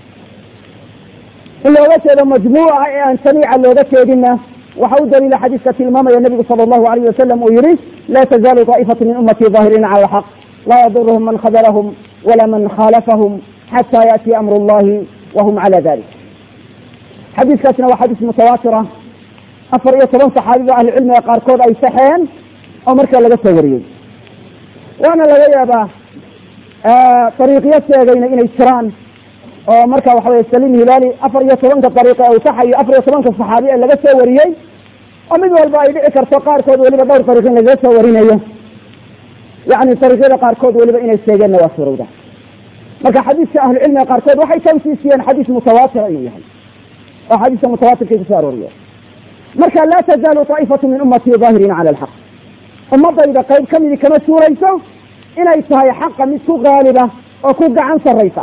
Speaker 3: in looga jeedo majmuuca ee aan jamiica looga jeedinna waxa u daliila xadiiska tilmaamaya nabigu sala allahu alayh wasalam uu yihi laa tazaalu taa'ifatu min ummatii daahiriina cala alxaq laa yaduruhum man khadalahum wala man khaalafahum xataa yaatiya amru llahi wahum cala dalik. xadiiskaasna waa xadiis mutawaatira 14 saxaabiba ahlucilmiga qaarkood ay saxeen oo markaa laga soo wariyey. waana laga yaabaa dariiqyo sheegayna inay jiraan oo marka waxa weye salim hilaali 14 dariiqa uu saxayo 14 saxaabi ee laga soo wariyey oo mid walba ay dhici karto qaarkood weliba dhowr dariiq in laga soo warinayo yani dariiqyada qaarkood weliba inay sheegeenna waa suurowda. marka xadiiska ahlucilmiga qaarkood waxay tawsiisiyeen xadiis mutawaatir inuu yahay oo xadiiska mutawaatirkay kusoo arooriye. marka laa tazaalu taa'ifatu min ummatii daahiriina cala alxaq ummadayda qayb kamidi kama suurayso inay tahay xaqa mid ku qaaliba oo ku gacan sarraysa.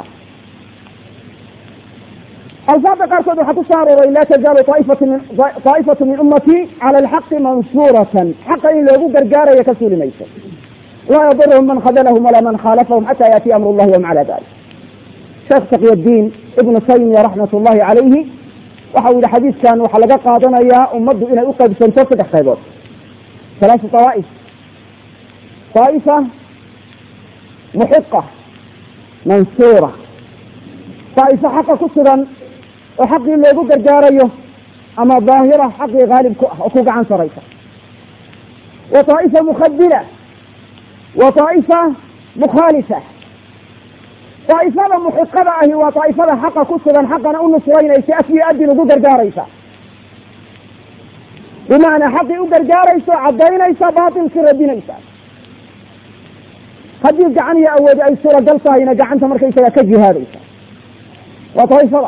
Speaker 3: alfaada qaarkood waxaa ku soo arooray laa tazaalu taa'ifatu min ummatii cala alxaqi mansuuratan xaqa in loogu gargaarayo ka suuli mayso laa yaduruhum man khadalahum walaa man khaalafahum xataa yaatiya amru llahi wahum cala dalik. sheekh taqyadiin ibnu taymiya raxmat ullahi calayhi waxa uu yihi xadiiskan waxaa laga qaadanayaa ummaddu inay u qaybsanto 3 qaybood 3 طawaaif. طaa'ifa muxiqa mansuura طaa'ifa xaqa ku sugan oo xaqii loogu gargaarayo ama daahira xaqii haalib ku ah oo ku gacan saraysa. wa طaa'ifa mukhadila wa طaa'ifa mukhaalifa. طaaifada muxiqada ahi waa طaaifada xaqa ku sugan xaqana u nusraynaysa af iyo adin ugu gargaaraysa bimacnaa xaqii u gargaarayso cadaynaysa baatilkii radinaysa. haddii gacan iyo awoodi ay suuragal tahayna gacanta markaysaga ka jihaadaysa. waa طaaifada.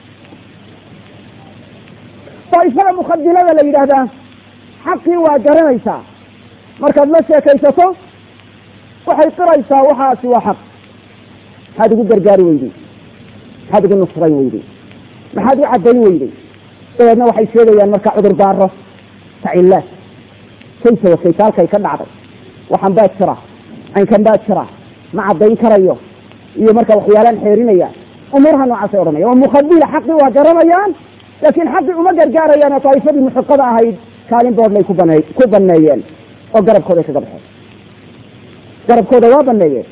Speaker 3: طaaifada mukhadilada la yidhaahdaa xaqii waa garanaysaa markaad la sheekaysato waxay qiraysaa waxaasi waa xaq maxaad ugu gargaari weydey maxaad ugu nusray weydey maxaad u caddayn weyday dabeedna waxay sheegayaan marka cudur daaro tacillaad kaysa wakaysa halkay ka dhacday waxaan baa jira caynkan baa jira ma caddayn karayo iyo marka waxyaalaan xeerinaya umuuraha noocaasay odhanaya waa mukhadila xaqii waa garanayaan laakiin xaqii uma gargaarayaan oo taa'ifadii muxiqada ahayd kaalin boodlay ku baneeyeen oo garabkooday kaga baxeen garabkooda waa baneeyeen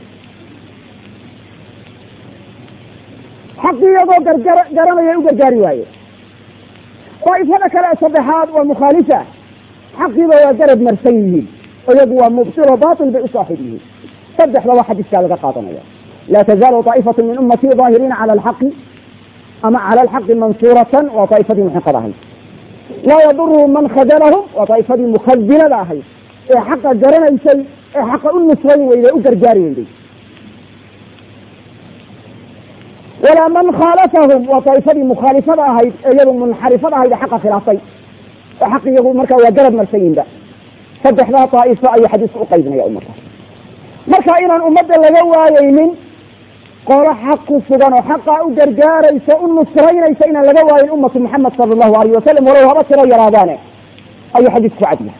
Speaker 3: xaqii iyagoo garanaya u gargaari waaye taa'ifada kale saddexaad waa mukhaalifa xaqiiba waa garab marsan yihiin iyagu waa mubtil oo baatil bay u saaxiib yihiin saddexda waa xadiiskaa laga qaadanaya laa tazaalu taa'ifatu min ummatii daahiriina cala alxaqi ama cala alxaqi mansuuratan waa taa'ifadii muxiqada ahayd laa yaduruhum man khadalahum waa taa'ifadii mukhadilada ahayd ee xaqa garanaysay ee xaqa u nusrayn weyday u gargaari weyday walaa man khaalafahum waa taa'ifadii mukhaalifada ahayd ee iyadu munxarifada ahayd ee xaqa khilaaftay oo xaq iyagu markaa waa garab marsan yihinba saddexdaa taa'ifo ayuu xadiisku u qaybinaya ummadka marka inaan ummadda laga waayeynin qolo xaq ku sugan oo xaqaa u gargaaraysa u nusraynaysa inaan laga waayin ummatu maxamed sala allahu alayh wasalam walow haba tiro yaraadaane ayuu xadiisku cadyahay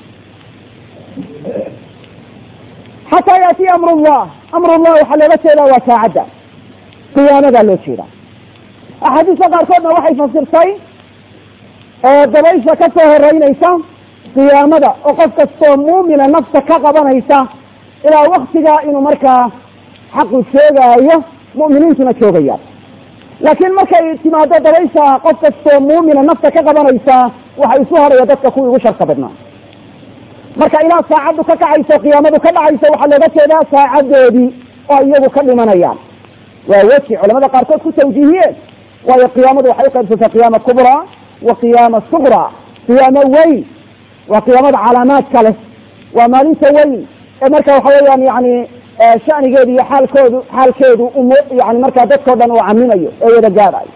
Speaker 3: xataa yaatiya amrullah waxaa looga jeedaa waa saacadda qiyaamadaa loo jeedaa axaadiista qaarkoodna waxay fasirtay oo dabaysha ka soo horeynaysa qiyaamada oo qof kastoo muumina nafta ka qabanaysa ilaa waktigaa inuu markaa xaqu joogaayo mu'miniintuna joogayaan laakiin markay timaado dabaysha qof kastoo muumina nafta ka qabanaysa waxa isu horaya dadka kuwii ugu sharka badnaa marka ilaa saacaddu ka kacayso qiyaamadu ka dhacayso waxaa looga jeedaa saacadoodii oo iyagu ka dhimanayaan waa weji culamada qaarkood ku tawjiihiyeen waayo qiyaamadu waxay uqaybsatay qiyaama kubraa wa qiyaama suqraa qiyaamo weyn waa qiyaamada calaamaadka leh waa maalinta weyn ee marka waxa weeyaan yani shanigeedu iyo xaalkeedu yani markaa dadkao dhan uu camimayo ee wada gaadhayo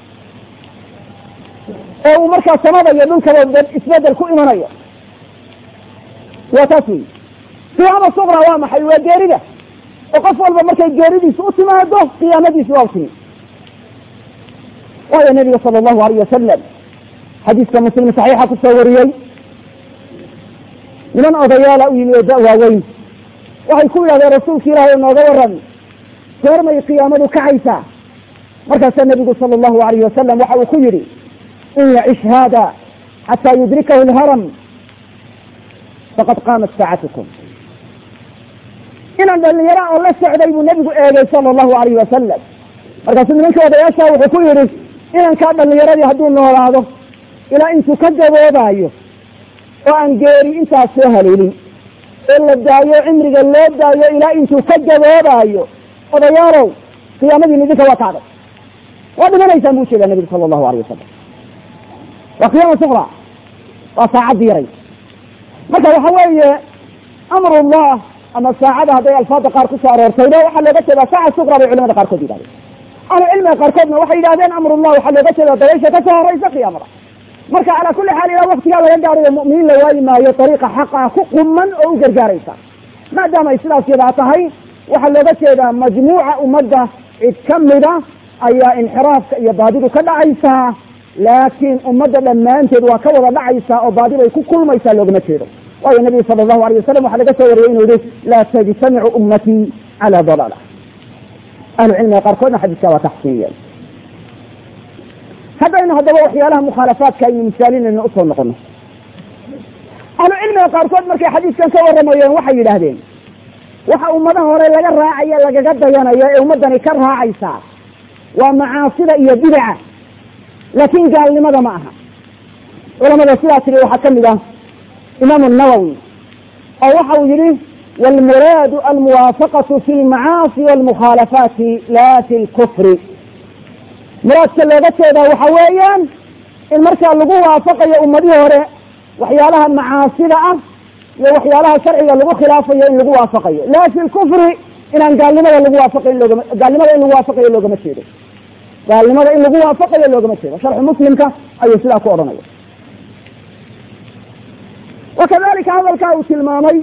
Speaker 3: ee uu markaa samada iyo dhulkaba isbedel ku imanayo waa taas wey qiyaama suqra waa maxay waa geerida oo qof walba markay geeridiisa u timaado qiyaamadiisi waa u timi waayo nabiga sala allahu alayh wasalam xadiiska muslim saxiixa kusoo wariyey niman odayaala u yimi oo da waaweyn waxay ku yidhahdeen rasuulka ilaahay nooga waran goormay qiyaamadu kacaysaa markaasaa nabigu sala allahu alayh wasalam waxa uu ku yidhi in yacish hada xataa yudrikahu alharam faqad qaamat saacatukum inaan dhalinyara oo la socday buu nabigu eegay sala allahu alayh wasalam markaasuu nimankii odayaasha wuxuu ku yidhi inankaa dhalinyaradii hadduu noolaado ilaa intuu ka gaboobaayo oo aan geeri intaas soo haleelin ee la daayo cimriga loo daayo ilaa intuu ka gaboobaayo odayaalow qiyaamadiina idinka waa kacday waa dhimanaysaan buu jeedaa nabigu sala allahu alayh wasalam waa qiyaama suqra waa saacaddi yaray marka waxa weeye amrullah ama saacada hadday alfaada qaar ku soo aroortayba waxaa looga jeedaa saaca suqra bay culamada qaarkood yidhahdeen ahlu cilmiga qaarkoodna waxay yidhahdeen amrullah waxaa looga jeedaa dabaysha ka soo horeysa qiyaamada marka calaa kulli xaal ilaa waktigaa laga gaarayo mu'miniin la waayi maayo dariiqa xaqa ku quman oo u gargaaraysa maadaama ay sidaas yadaa tahay waxaa looga jeedaa majmuuca ummadda cid ka mida ayaa inxiraafka iyo baadidu ka dhacaysaa laakiin ummadda dhammaanteed waa ka wada dhacaysaa oo baadid ay ku kulmaysaa loogama jeedo waayo nabigu sala allahu alayh wasalam waxaa laga soo wariyey inuu yihi laa tajtamicu ummatii calaa dalaala ahlu cilmiga qaarkoodna xadiiskaa waa taxsiiniyeen haddaynu haddaba waxyaalaha mukhaalafaadka aynu misaalinayno usoo noqono ahlu cilmiga qaarkood markay xadiiskan ka waramayeen waxay yidhaahdeen waxa ummadaha hore laga raacayo lagaga dayanayo ee ummaddani ka raacaysaa waa macaasida iyo bidaca laakiin gaalnimada ma aha culamada sidaa tiri waxaa ka mid ah imaamu nawowi oo waxa uu yihi waalmuraadu almuwaafaqatu fi lmacaasi waalmukhaalafaati laa fi lkufri muraadka looga jeedaa waxa weeyaan in markaa lagu waafaqayo ummadihii hore waxyaalaha macaasida ah iyo waxyaalaha sharciga lagu khilaafayo in lagu waafaqayo laa fi lkufri inaan gaalnimada lagu waafaqayn gaalnimada in lagu waafaqayo loogama jeedo gaalnimada in lagu waafaqayo loogama jeedo sharxu muslimka ayuu sidaa ku odhanaya wakadalika hadalkaa uu tilmaamay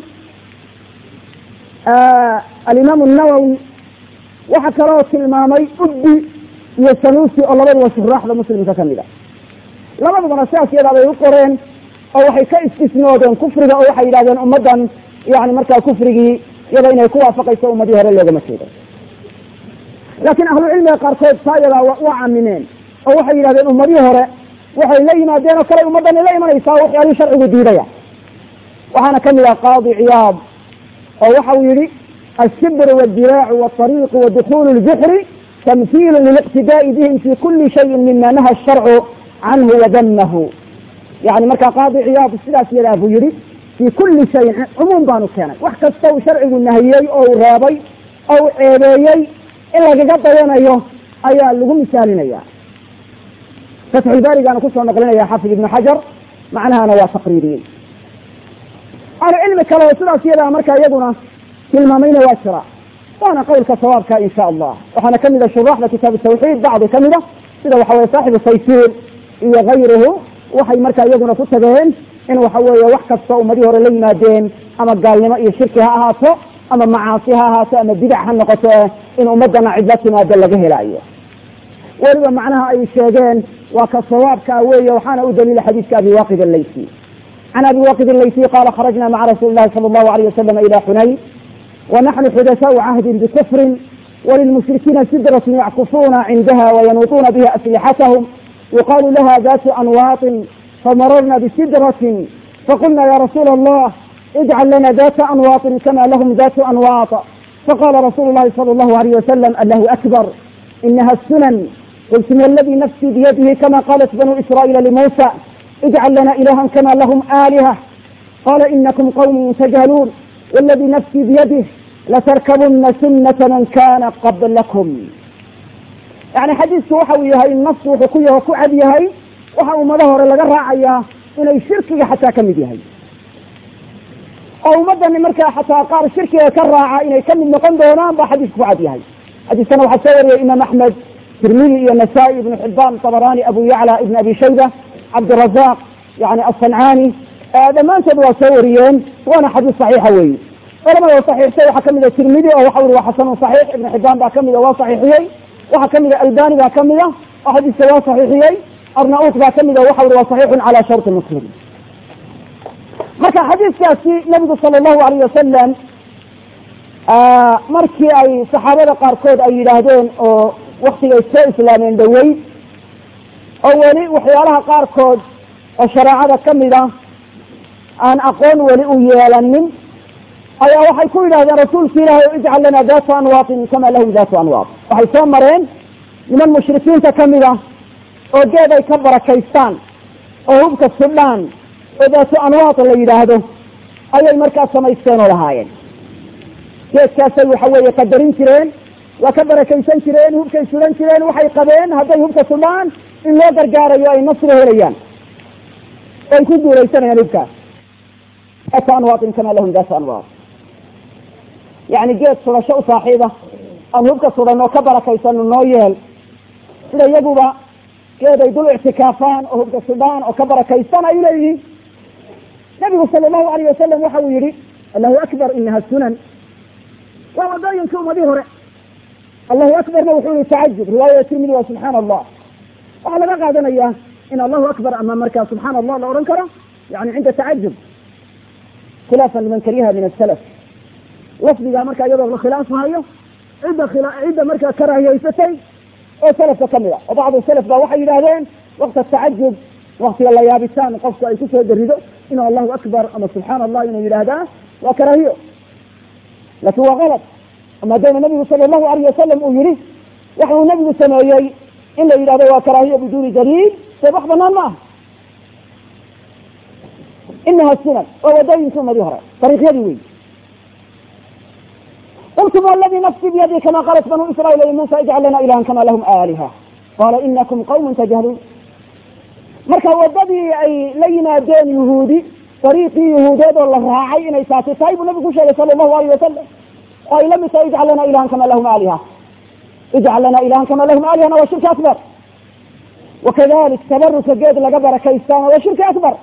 Speaker 3: alimaamu nawowi waxa kaloo tilmaamay uddi iyo sanuusi oo labaduba shuraaxda muslimka ka mid a labadubana sidaas yadaa bay u qoreen oo waxay ka istisnoodeen kufriga oo waxay yidhahdeen ummaddan yani markaa kufrigii iyada inay ku waafaqayso ummadii hore loogama jeedo laakiin ahlucilmiga qaarkood taa yadaa waa camimeen oo waxay yidhahdeen ummadii hore waxay la yimaadeen oo kale ummaddani la imanaysaa waxyaalihii sharcigu diidaya waxaana kamid ah qaadi ciyaad oo waxa uu yihi الشبر والذراع والطريق ودخول الجحر تمثيل للاقتداء بهم في كل شيء مما نهى الشرع عنه وذمه يعني مركا قاضي عياض السلاس يلافو يري في كل شيء عموم بانو كانت وحكستو شرع النهيي او رابي او عيبيي إلا قطعينا ايوه ايا لهم مثالين اياه فتح الباري كانوا كسوا نقلنا يا حافظ ابن حجر معناها نوا تقريرين على علم كلا السلاس يلا مركا يدنا كلمامين واشرا وانا قولك صوابك ان شاء الله وحنا كمل الشراح لكتاب التوحيد بعض كمله سيده وحوي صاحب التيسير iyo غيره waxay markaa iyaguna ku tageen in waxa weeye wax kasta ummadii hore la yimaadeen ama gaalnimo iyo shirki ha ahaato ama macaasi ha ahaato ama bidac ha noqoto in ummadana cidla timaado laga helayo waliba macnaha ay sheegeen waa ka sawaabka weeye waxaana u daliil xadiiska Abi Waqid al-Laythi عن أبي وقد الليثي قال خرجنا مع رسول الله صلى الله عليه وسلم إلى حنين ونحن حدثاء عهد بكفر وللمشركين سدرة يعكفون عندها وينوطون بها أسلحتهم يقال لها ذات أنواط فمررنا بسدرة فقلنا يا رسول الله اجعل لنا ذات أنواط كما لهم ذات أنواط فقال رسول الله صلى الله عليه وسلم الله أكبر إنها السنن قلت من الذي نفسي بيده كما قالت بنو إسرائيل لموسى اجعل لنا إلها كما لهم آلهة قال إنكم قوم تجهلون والذي نفسي بيده لتركبن سنة من كان قبلكم يعني حديث وحوي هاي النص وحكوية وكعب هاي وحاو مظهر لغا راعيا إنه شركي حتى كمد هاي أو مدن مركا حتى قار شركي كراعا إنه كمد نقم دونان بحديث كعب هاي حديث سنة وحسير يا إمام أحمد ترمذي يا نسائي ابن حبان طبراني أبو يعلى ابن أبي شيبة عبد الرزاق يعني الصنعاني هذا ما انتبهوا سوريين وانا حديث صحيح وي ولما هو صحيح سوى حكم الترمذي او حول وحسن صحيح ابن حبان باكم له صحيحي وحكم الالباني باكم له وحديث سوى صحيحي ارناؤوط باكم له وحول صحيح على شرط مسلم marka xadiiskaasi nabiga sallallahu alayhi wasallam markii ay saxaabada qaarkood ay yiraahdeen oo waqtiga soo islaameen dhawey oo wali waxyaalaha qaarkood oo sharaacada kamid ah aan aqoon wali u yeelanin ayaa waxay ku yiraahdeen rasuulka ilaahay ijcal lana daata anwaatin kama lahu daatu anwaat waxay soo mareen niman mushrikiinta kamid ah oo geed ay ka barakaystaan oo hubka sudhaan oo daatu anwaat la yiraahdo ayay markaa samaysteen oo lahaayeen geedkaasay waxa weeye qadarin jireen waa ka barakaysan jireen hubkay sulan jireen waxay qabeen hadday hubka sudhaan in loo gargaarayo ay nasri helayaan ay ku guulaysanayaan hubkaas daatu anwaatin kama lahum daatu anwaat يعني جيت صورة شو صاحبة أن هبك صورة إنه كبرك يسنو نويل إذا يجوا كذا يدل اعتكافان أو هبك صبان أو كبرك يسنو إليه النبي صلى الله عليه وسلم وحويري الله أكبر إنها السنن وما دا ينكم ذهر الله أكبر نوحول تعجب رواية الترمذي وسبحان الله وعلى ما قاعدنا إياه إن الله أكبر أمام مركز سبحان الله لو رنكره يعني عند تعجب خلافا لمن كرهها من السلف lafdiga markaa iyadoo la khilaafayo cidda markaa karaahiyaysatay oo salafka kamid ah oo bacdu salaf baa waxay yidhaahdeen waqta tacajub waqtiga la yaabitaan qofku ay kusoo darido inuu allahu akbar ama subxaana allah inuu yidhaahdaa waa karaahiyo laakiin waa qalad maadaama nabigu sala allahu alayh wasalam uu yihi waxa uu nabigu sameeyey in la yidhahdo waa karaahiyo biduuni daliil see wax banaan ma aha inaha sunan waa wadooyinka umadii hore dariiqyadii wey قلت والذي نفسي بيدي كما قالت بنو إسرائيل لموسى اجعل لنا إلها كما لهم آلهة قال إنكم قوم تجهلون مركا وددي أي لينا دين يهودي طريقي يهودي والله راعي إن إساتي طيب النبي صلى الله عليه وسلم قال لموسى اجعل لنا إلها كما لهم آلهة اجعل لنا إلها كما لهم آلهة وشرك أكبر وكذلك تبرك الجيد لقبر كيستان وشرك أكبر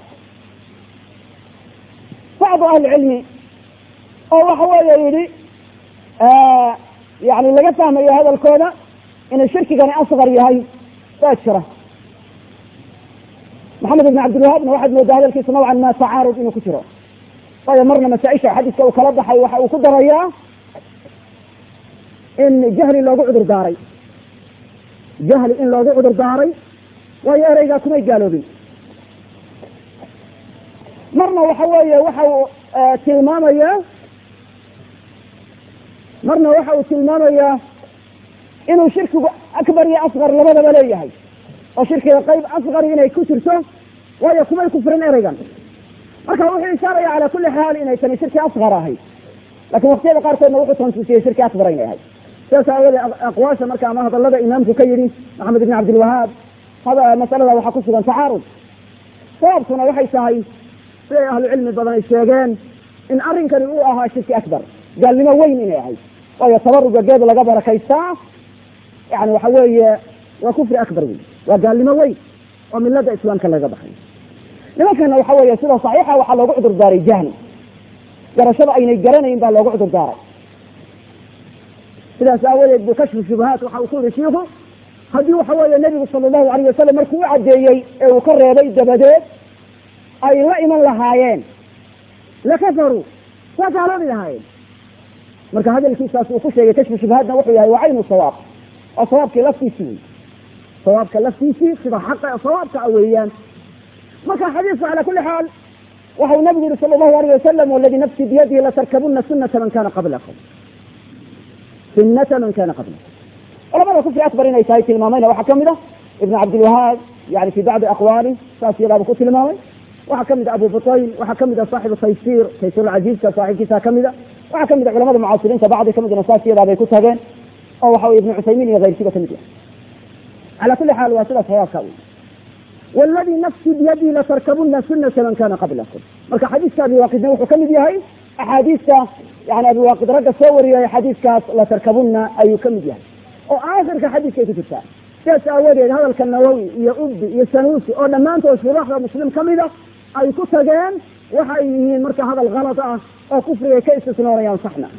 Speaker 3: بعض أهل العلم أو حوالي يعني لقى فهمي هذا الكون inuu shirkigani asqar yahay waa jira. maxamed ibn cabdilwahaabna waxaad moodaa hadalkiisa nawcan ma tacaarud inuu ku jiro, waayo marna masaaisha xadiiska uu kala baxay waxa uu ku darayaa in jahli loogu cudur daaray, jahli in loogu cudur daaray, waayo ereygaa kumay gaaloobin. marna waxa weeye waxa uu tilmaamayaa inuu shirkigu akbar iyo asqar labadaba leeyahay, oo shirkiga qayb asqari inay ku jirto, waayo kumay kufrin ereygan. marka wuxuu ishaaraya calaa kulli xaal inay tani shirki asqar ahayd, laakiin waqtiyada qaarkoodna wuxuu tansiisiyey shirki akbar inay ahayd. sidaas aawoodee aqwaasha marka ama hadallada imaamku ka yidhi maxamed ibn cabdilwahaab masalada waxaa ku sugan tacaarud. sababkuna waxay tahay siday ahlu cilmi badan ay sheegeen in arrinkani uu ahaa shirki akbar, gaalnimo weyn inay ahayd, waayo tabaruga geed laga barakaystaa yani waxa weeye waa kufri akbar weyn, waa gaalnimo weyn oo milada islaamka laga baxay. nimankana waxa weeye sida saxiixa waxaa loogu cudur daaray jahli, garashada aynay garanayn baa loogu cudur daaray. sidaas aawadeed bu kashfu shubahaat waxa uu ku yidhi shiiku, haddii waxa weeye nebigu sala allahu alayh wasalam markuu u caddeeyey ee uu ka reebay dabadeed ay la iman lahaayeen lakafaruu, waa gaaloobi lahaayeen. marka hadalkiisaas uu ku sheegay kashfu shubahaatna wuxuu yahay waa caynu sawaab, oo sawaabkii laftiisii wey, sawaabka laftiisii sida xaqa sawaabka a weeyaan. marka xadiisku calaa kulli xaal waxau nabigu yihi sala allahu alayh wasalam waladii nafsi biyadihi latarkabuna sunata man kana qablakum, sunata man kana qablakum. culamada kufri akbar inay tahay tilmaamayna waxaa kamid ah ibn cabdilwahaab yani fi bacdi aqwaali saas iyadaaba ku tilmaamay. waxaa kamid a abu butayl, waxaa kamid a saaxibu taysiir alcaziizka saaxibkiisa kamid a, waxaa kamid a culamada mucaasiriinta bacdi kamidna saas iyadaabay ku tageen, oo waxa wey ibnu cuthaymiin iyo keyrkiiba kamid yahay. calaa kulli xaal waa sidaas sawaabka wey. waladii nafsi biyadii latarkabuna sunata man kana qablakum. marka xadiiska abi waaqidna wuxuu kamid yahay axaadiista yani abi waaqid ragga soo wariyay xadiiskaas latarkabuna ayuu kamid yahay, oo aakhirka xadiiska ay ku jirtaa. sidaas aawadeed hadalka nawowi iyo ubdi iyo sanuusi oo dhammaantood shuraaxda muslim kamid a ay ku tageen waxa ay yihiin marka hadal kalad ah oo kufriga ka istisnoonayaan saxna.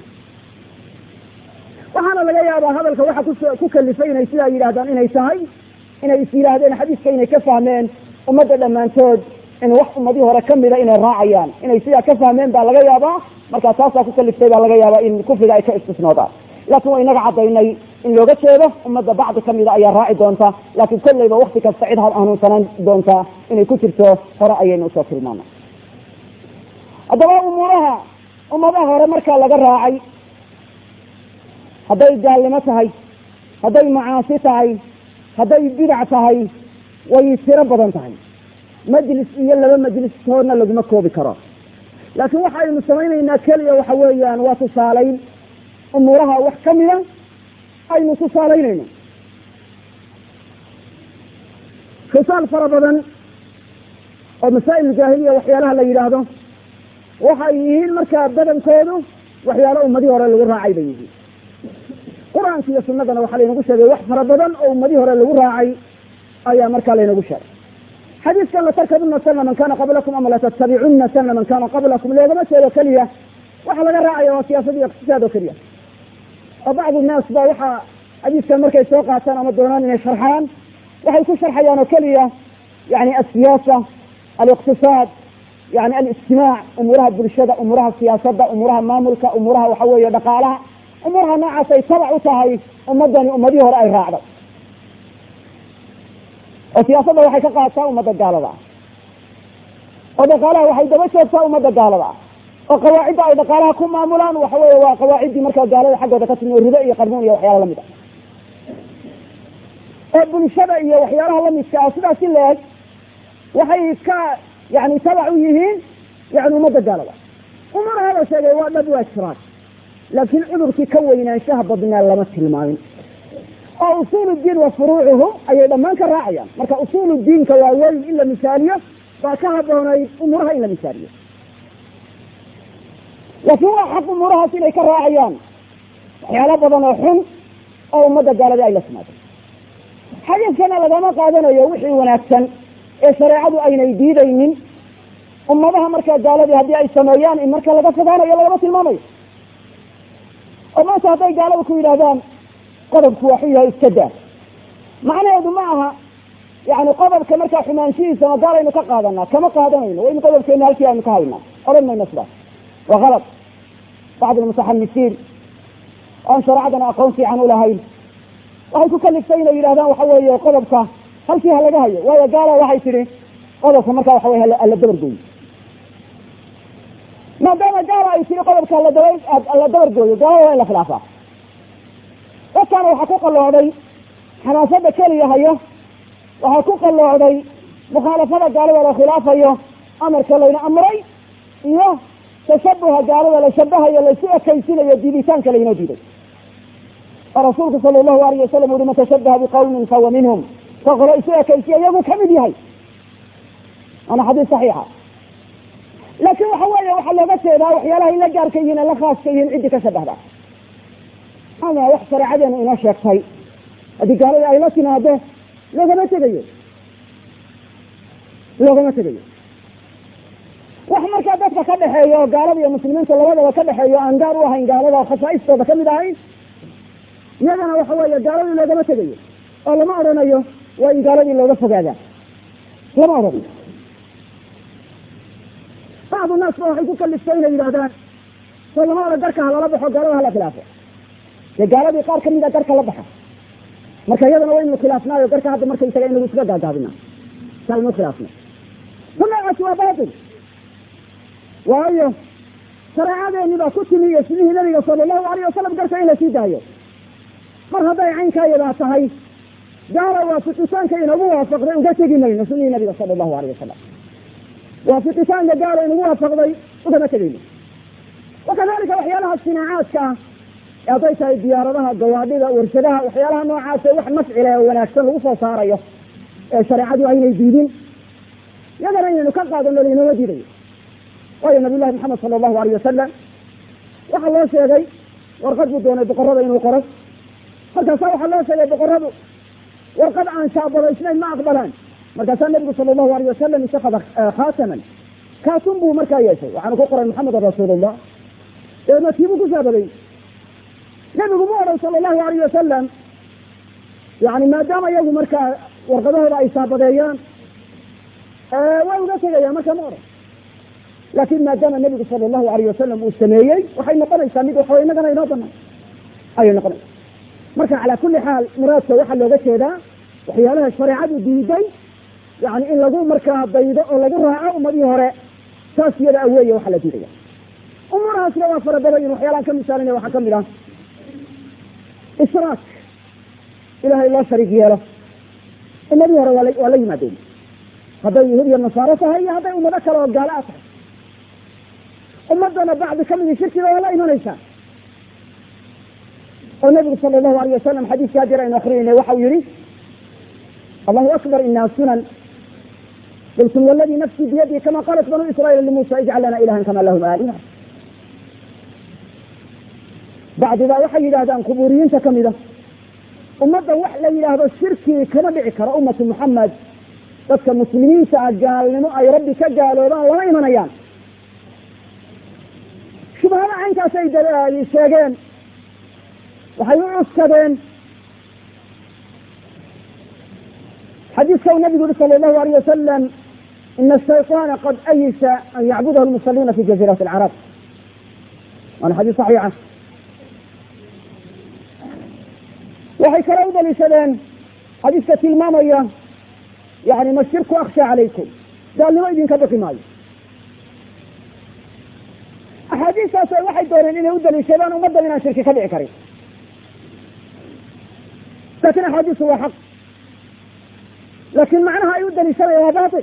Speaker 3: waxaana laga yaabaa hadalka waxa ku kalifay inay sidaa yidhahdaan inay tahay inay is yidhaahdeen xadiiska inay ka fahmeen ummadda dhammaantood in wax ummadii hore kamida inay raacayaan, inay sidaa ka fahmeen baa laga yaabaa. marka taasaa ku kaliftay baa laga yaabaa in kufriga ay ka istisnoodaan. laakiin waa inaga cadaynay in looga jeedo ummadda bacdi kamida ayaa raaci doonta, laakiin kolleyba wakti kasta cid hanuunsanaan doontaa inay ku jirto hore ayaynu usoo tilmaana. haddaba ummadaha hore markaa laga raacay, hadday gaalnimo tahay, hadday macaasi tahay, hadday bidac tahay, way tiro badan tahay. majlis iyo laba majlis toodna laguma koobi karo. laakiin waxa aynu samaynaynaa keliya waxa weeyaan waa tusaalayn umuuraha wax kamida aynu tusaalaynayno. khisaal fara badan oo masaa'il jaahiliya waxyaalaha la yidhaahdo waxay yihiin markaa badankoodu waxyaalo ummadii hore lagu raacay bay yihiin. qur-aanka iyo sunnadana waxaa laynagu sheegay wax fara badan oo ummadii hore lagu raacay ayaa markaa laynagu sheegay. xadiiskan latarkabuna sana man kana qablakum ama latattabicuna sana man kana qablakum loogama jeedo keliya waxa laga raacaya waa siyaasad iyo iqtisaad oo keliya. oo bacdu naas ba waxaa xadiiskan markay soo qaataan ama doonaan inay sharxaan waxay ku sharxayaan oo keliya yani asiyaasa, aliqtisaad, yani alistimaac, umuuraha bulshada, umuuraha siyaasadda, umuuraha maamulka, umuuraha waxa weeye dhaqaalaha, umuuraha noocaas ay tabac u tahay ummadani ummadii hore ay raacday. oo siyaasadda waxay ka qaadataa ummadda gaalada ah, oo dhaqaalaha waxay daba joogtaa ummadda gaalada ah, oo qawaacidda ay dhaqaalaha ku maamulaan waxa weeye waa qawaaciddii markaa gaalada xaggooda ka timi oo ribo iyo qarmuun iyo waxyaala lamid ah. oo bulshada iyo waxyaalaha lamidka ah sidaas in la-eg waxay ka yani tabac u yihiin yani ummadda gaalada. umaraha la sheegay waa dhab waa shiraak, laakiin cudurkii ka weynaanshaha badnaa lama tilmaamin. oo usuul diin wa furuucuhu ayay dhammaan ka raacayaan. marka usuul diinka waa weyn in la misaaliyo baa ka haboonayd umuraha in la misaaliyo. laakiin waa xaq umurahaas inay ka raacayaan waxyaalo badan oo xun oo ummadda gaalada ay la timaado. xadiiskana lagama qaadanayo wixii wanaagsan ee shareecadu aynay diidaynin ummadaha markaa gaaladii haddii ay sameeyaan in marka laga fogaanayo lagama tilmaamayo. oo maanta hadday gaalada ku yidhaahdaan qodobku waxuu yahay iska daa macnaheedu ma aha yani qodobka markaa xumaanshihiisa ma gaalaynu ka qaadanaa kama qaadanayno waynu qodobkeena halkii aynu ka haynaa odhan mayno sidaas waa kalad bacd almutaxamisiin oan shareecadana aqoon fiican ulahayn waxay ku kaliftay inay yidhahdaan waxa weeye qodobka halkii ha laga hayo waayo gaala waxay tidhi qodobka markaa waxa weye hala dabargooyo maadaama gaala ay tihi qodobka hala dabargooyo gaalada waa in la khilaafaa dadkaana waxaa ku qalloocday xamaasada keliya hayo waxaa ku qalloocday mukhaalafada gaalada la khilaafayo amarka layna amray iyo tashabuha gaalada la shabahayo laysu ekaysinayo diiditaanka laynoo diiday oo rasuulku sala allahu alayh wasalam uhi man tashabaha biqawmin fahuwa minhum ka qolo isu ekaysiya iyagu kamid yahay waana xadiis saxiixa laakiin waxa weeye waxaa looga jeedaa waxyaalaha in la gaarka yihiin la khaaska yihiin ciddii ka shabahda ama wax shareecadeenu inoo sheegtay haddii gaalada ay la timaado loogama tegayo wax markaa dadka ka dhexeeya oo gaalada iyo muslimiinta labadaba ka dhexeeyo aan gaar u ahayn gaalada oo khasaaistooda kamid ahayn iyagana waxa weeye gaaladii loogama tegayo oo lama odhanayo waa in gaaladii looga fogaadaa lama odhanayo bacdu naas ba waxay ku kaliftay inay yidhahdaan soo lama odhan garka ha lala baxo gaalada hala khilaafo dee gaaladii qaar kamid a garka la baxa marka iyadana waynu khilaafnaayo garka hadda markaysaga inagu iska gaagaabina saynu khilaafna kunacaasi waa baatil waayo shareecadeeni baa ku timi iyo sidihii nabiga sala allahu alayh wasalam garka in la sii daayo mar hadday caynkayadaa tahay gaala waafiqitaanka inagu waafaqday uga tegi mayno sidihii nabiga sala allahu alayh wasalam waafiqitaanka gaala inagu waafaqday ugama tegayno wakadalika waxyaalaha sinaacaadka ah ee hadday tahay diyaaradaha gawaadhida warshadaha waxyaalaha noocaase wax nafci leh oo wanaagsan lagu soo saarayo ee shareecadu aynay diidin yadana inaynu ka qaadano laynooga diidayo waayo nabiy llahi maxamed sala allahu alayh wasalam waxaa loo sheegay warqad buu doonay boqorada inuu qoro markaasaa waxaa loo sheegay boqoradu warqad aan shaabadaysnayn ma aqbalaan markaasaa nabigu sala allahu alayh wasalam itakada khaataman kaatun buu markaa yeeshay waxaanu ku qoray maxamedan rasuulullah dabeedna kiibuu ku shaabaday nabigu mu odhan sala allahu alayh wasalam yani maadaama iyagu markaa warqadahooda ay shaabadeeyaan way uga tegayaan marka ma odhan laakin maadaama nabigu sala allahu alayh wasalam uu sameeyey waxay noqonaysaa mid waxaw inagana inoo banaan ayay noqonaysa marka calaa kulli xaal muraadka waxaa looga jeedaa waxyaalaha shareecadu diiday yani in lagu markaa daydo oo lagu raaco ummadii hore saas iyada aweeye waxaa la diidaya umuurahaasna waa fara badan waxyaalaan ka misaalinaya waxaa kamid ah israak ilahay loo shariik yeelo ummadii hore waa la yimaadeen hadday yahuud iyo nasaaro tahay iyo hadday ummado kale oo gaala a tahay ummadana bacdi kamidi shirkiga waa la imanaysaa oo nabigu sala allahu alayh wasalam xadiiska hadir aynu akrinayna waxau yihi allahu akbar inaha sunan qultum waladii nafsii biyadi kama qalat banu israiil limuusa ijcal lana ilahan kama lahum aaliha bacdiba waxay yidhahdaan qubuuriyiinta kamida ummadda wax la yidhaahdo shirki kama dhici karo ummatu muxamed dadka muslimiinta ah gaalnimo ay rabbi ka gaaloobaan lama imanayaan shubhada caynkaas ay sheegeen waxay u cuskadeen xadiiska uu nabigu yihi sala allahu alayh wasalam ina ashayطaana qad ayisa an yacbudahu lmusaluuna fi jaziirati alcarab waana xadiis saxiixa waxay kale u daliishadeen xadiiska tilmaamaya yani ma shirku akhsha calaykum gaalnimo idinka baqi maayo axaadiistaas waxay dooneen inay u daliishadaan ummaddan inaan shirki ka dhici karin laakin axaadiisu waa xaq laakin macnaha ay u daliishanaya waa batil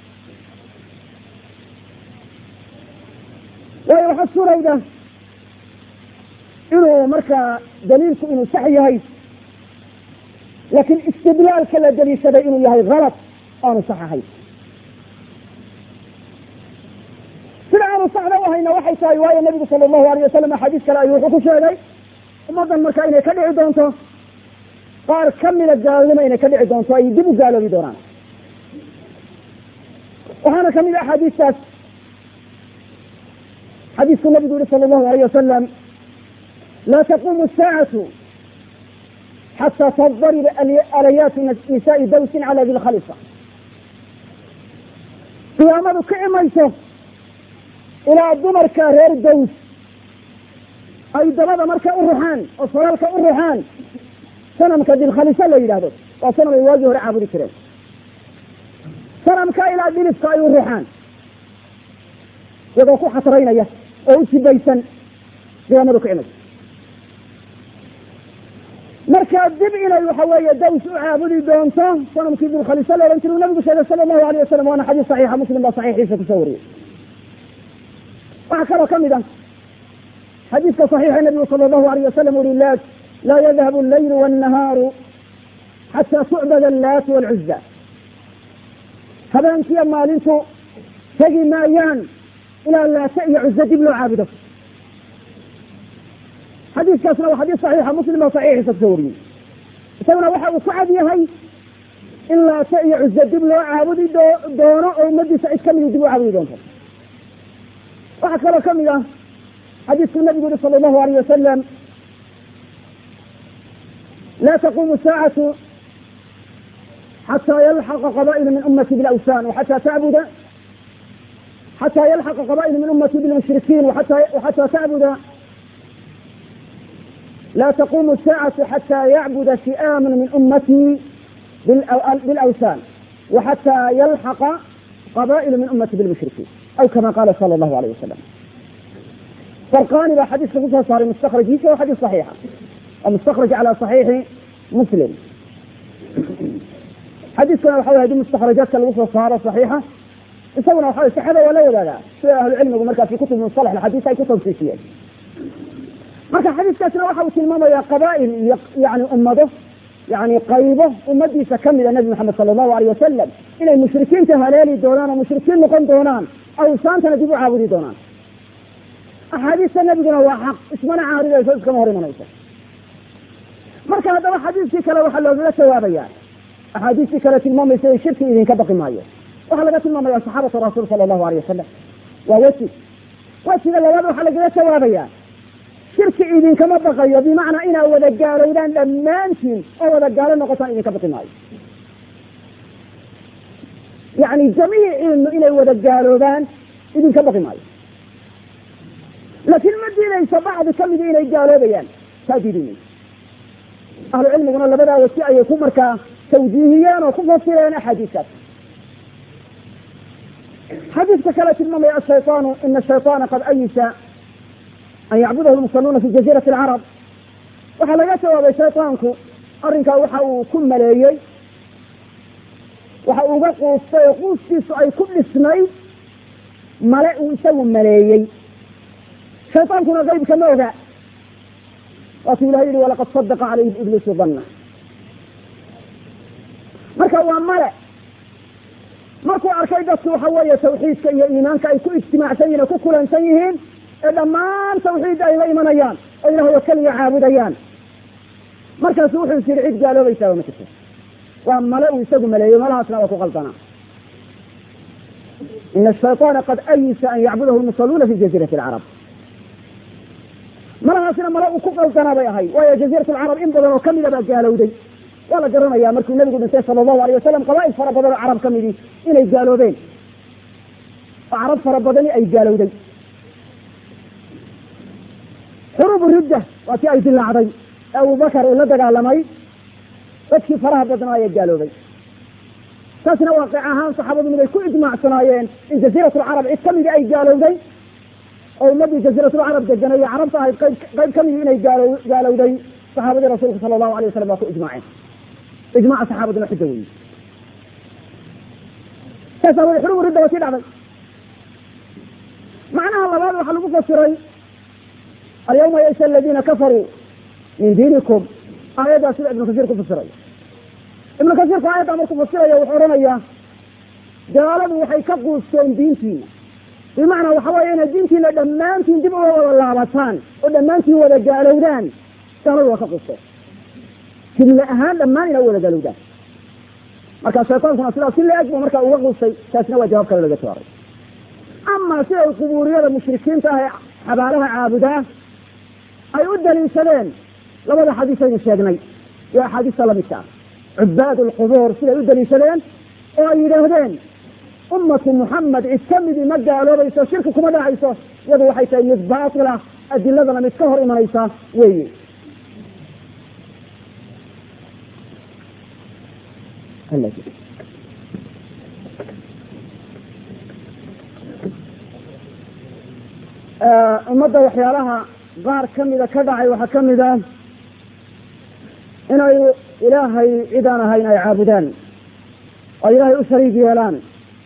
Speaker 3: waayo waxaa surayda inuu markaa daliilku inuu sax yahay laakin istidlaalka la daliishaday inuu yahay kalad aanu sax ahayn sida aanu saxda u hayna waxay tahay waayo nabigu sala allahu alayh wasalam axaadiis kale ayuu wuxuu ku sheegay ummaddan marka inay ka dhici doonto qaar kamida gaalnimo inay ka dhici doonto ay dib u gaaloobi doonaan waxaana kamid a axaadiistaas xadiisku nabigu yihi sala allahu alayh wasalam laa taqumu saacatu حتى تضرب آليات نساء دوس على ذي الخليفة قيامة كعميته إلى الدمر كارير دوس أي دمر مركا الرحان وصلالك الرحان سنمك ذي الخليفة اللي يلاده وسنم يواجه رعاب الكريم سنمك إلى ذي الفقاء الرحان يضوكو حطرين ايه اوتي بيسا قيامة كعميته markaa dib inay waxa weeye daws u caabudi doonto sanamkii bil khaliisa la intuu nabigu sheegay sallallahu alayhi wasallam waana xadiis saxiix muslim baa saxiixiisa ku soo wariyay waxa kale kamid ah xadiiska saxiixa nabigu sallallahu alayhi wasallam uri la yadhhabu al-layl wan-nahar hatta tu'bada al-lat wal-'uzza habeenkii maalintu tagi maayaan ilaa laata iyo cuzza dib loo caabudo حديث كاسنا وحديث صحيح مسلم وصحيح الثوري سونا waxa uu ku cad yahay illa sa'y uzdib loo caabudi doono oo madi sa'id kamid dib u caabudi doonto waxa kale kamid ah xadiiska nabiga sallallahu alayhi wasallam la taqum as-sa'atu hatta yalhaq qaba'il min ummati bil awsan wa hatta yalhaq qaba'il min ummati bil mushrikeen wa hatta ta'budu لا تقوم الساعة حتى يعبد فئام من أمتي بالأوثان وحتى يلحق قبائل من أمتي بالمشركين أو كما قال صلى الله عليه وسلم فرقان بحديث خصوصا صار مستخرج فيه وحديث صحيحة المستخرج على صحيح مسلم حديث كان حول هذه المستخرجات كالوصف صار صحيحة يسوون حول صحة ولا في أهل العلم ومركز في كتب المصطلح الحديث أي كتب فيسية marka xadiiskaasna waxa uu tilmaamayaa qabaa'il yani ummado yani qaybo ummadiisa kamida nabi maxamed sallallahu alayhi wasallam inay mushrikiinta haleeli doonaan oo mushrikiin noqon doonaan awsaantana dib u caabudi doonaan axaadiista nabiguna waa xaq ismana caaridayso iskama hor imanayso marka haddaba xadiiskii kale waxaa loogaga jawaabayaa axaadiistii kale tilmaamaysa in shirki idinka baqi maayo waxaa laga tilmaamaya saxaabatu rasuul sala allahu alayh wasalam waa wejiga labaad waxaa lagaga jawaabayaa shirki idinkama baqayo bimacnaa inaa wada gaalowdaan dhammaantiin oo wada gaalo noqotaan idinka baqi maayo yani jamiiciinu inay wada gaaloobaan idinka baqi maayo laakiin ma diidayso bacdi kamida inay gaaloobayaan taa diidinayso ahlu cilmiguna labadaa wasi ayay ku markaa tawjiihiyeen oo ku fasireen axaadiiskaas xadiiska kale tilmaamaya ashayطaanu ina ashayطaana qad ayisa أن يعبده المصلون في جزيرة العرب وحا لغا جوابay shayطaanku arrinkaa waxa uu ku maleeyey waxa uga quustay oo quustiisu ay ku dhisnay male uu isagu maleeyey shayطaankuna qaybka ma oga waatuu ilahay yihi walaqad صadaqa calayhi ibliisu danna marka waa male markuu arkay dadku waxa weeye tawxiidka iyo iimaanka ay ku ijtimaacsan yihin oo ku kulansan yihiin dhammaan tawxiid ay la imanayaan oo ilahay oo keliya caabudayaan markaasu wuxuu is yidhi cid gaaloobaysaaba ma jirto waa male uu isagu maleeyo malahaasna waa ku qaldanaa ina ashayطaana qad ayisa an yacbudahu lmusaluuna fi jaziirati alcarab malahaasna male uu ku qaldanaa bay ahay waayo jaziirat alcarab in badan oo kamida baa gaalowday waa la garanaya markuu nabigu dhintay sala allahu alayh wasalam qabaa'il fara badan oo carab kamidii inay gaaloobeen oo carab fara badani ay gaalowday xuruub ridda waa tii ay dilaacday ee abubakar uu la dagaalamay dadkii faraha badnaa ayaa gaaloobay taasna waaqic ahaan saxaabadu mid ay ku ijmaacsanaayeen in jaziirat alcarab cid kamida ay gaalowday oo ummadii jaziirat alcarab deganay ee carabta ahayd qayb kamidi inay gaalowday saxaabadii rasuulka sala allahu alayh wasalam waa ku ijmaaceen ijmaaca saxaabaduna xidda weyi saas aawadee xuruub ridda waa tii dhacday macnaha labaad waxaa lagu fasiray alyawma yaysa aladiina kafaruu min diinikum aayaddaa sida ibnu kasiir ku fasiraya ibnu kasiirku aayaddaa markuu fasiraya wuxuu odhanayaa gaaladu waxay ka quusteen diintiina bimacnaa waxa weeye inay diintiina dhammaantiin dib uga wada laabataan oo dhammaantiin wada gaalowdaan gaaladu waa ka quusteen jumle ahaan dhammaan inay wada gaalowdaan marka shaytaankuna sidaas si la-eg buu markaa uga quustay taasina waa jawaab kale laga jawaabay ama siday qubuuriyada mushrikiinta ah ee xabaalaha caabudaa ay u daliishadeen labada xadiis aynu sheegnay iyo axaadiista lamidka ah cubaad alqubuur siday u daliishadeen oo ay yidhaahdeen ummatu muxamed cid ka midii ma gaaloobayso shirki kuma dhacayso iyadu waxay tahay mid baatila adiladana mid ka hor imanaysa weeye ummadda waxyaalaha qaar kamida ka dhacay waxaa kamid ah inay ilaahay cid aan ahayn ay caabudaan oo ilaahay u shariig yeelaan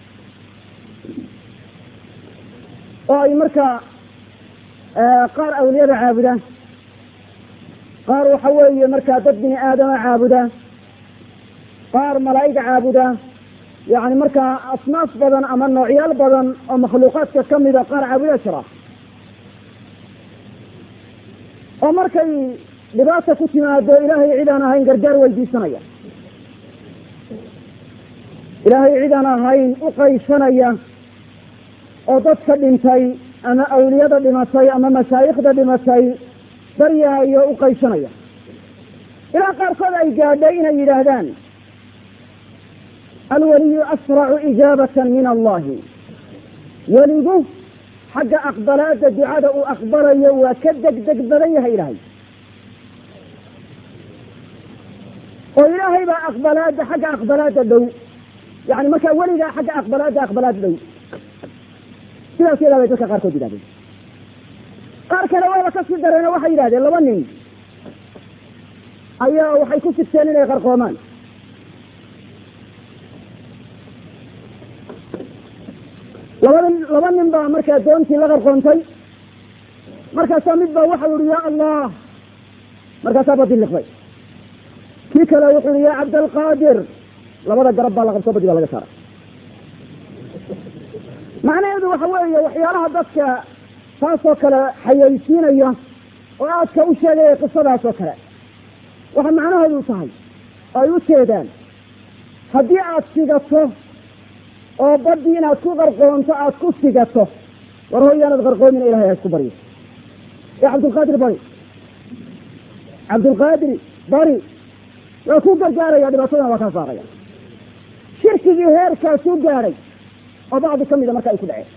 Speaker 3: oo ay markaa qaar awliyada caabuda qaar waxa weeye markaa dad bini aadama caabuda qaar malaa'ig caabuda yani markaa asnaaf badan ama noocyaal badan oo makhluuqaadka kamida qaar caabuda jira oo markay dhibaata ku timaado ilaahay cid aan ahayn gargaar weydiisanaya ilaahay cid aan ahayn u qaysanaya oo dadka dhintay ama awliyada dhimatay ama mashaayikhda dhimatay baryaayo u qaysanaya ilaa qaarkood ay gaadhay inay yidhaahdaan alwaliyu asracu ijaabatan min allahi weligu xagga aqbalaada ducada uu aqbalayo waa ka degdeg badan yahay ilaahay oo ilaahay baa aqbalaada xagga aqbalaada dhow yani markaa weligaa xagga aqbalaad dhow sidaas yadaa bay dadka qaarkood yidhahdeen qaar kale waaba kasii dareeno waxay yidhahdeen 2 nin ayaa waxay ku sigteen inay qarqoomaan laba nin baa markaa doontii la qarqoontay markaasaa mid baa waxau yihi ya allah markaasaa badii liqday kii kale wuxuu yihi ya cabdalqaadir labada garab baa la qabsoo badi baa laga saara macnaheedu waxa weeye waxyaalaha dadka taasoo kale xayaysiinaya oo aadka u sheegaya qisadaas oo kale waxa macnaheedu tahay oo ay u jeedaan haddii aad sigato oo badii inaad ku qarqoonto aad ku sigato war hoyaanad qarqoomina ilahay aad ku baryo ya cabdulqaadir bari waa ku gargaaraya dhibaatadana waa kaa saaraya shirkigii heerkaasuu gaadhay oo bacdi kamida marka ay ku dhaceen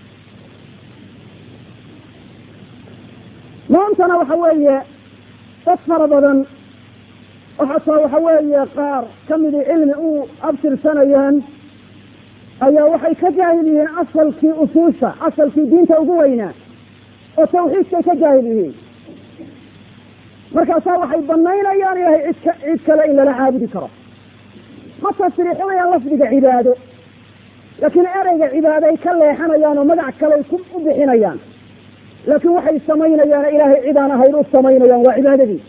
Speaker 3: maantana waxa weeye dad fara badan oo xataa waxa weeye qaar kamidii cilmi u abtirsanayaan ayaa waxay ka jaahil yihiin asalkii usuusha asalkii diinta ugu weynaa oo tawxiidkay ka jaahil yihiin markaasaa waxay banaynayaan ilahay cid kale in lala caabudi karo ma tasriixinayaan lafdiga cibaado laakiin ereyga cibaaday ka leexanayaan oo magac kale u bixinayaan laakiin waxay samaynayaan ilaahay cidaan ahayn u samaynayaan waa cibaadadii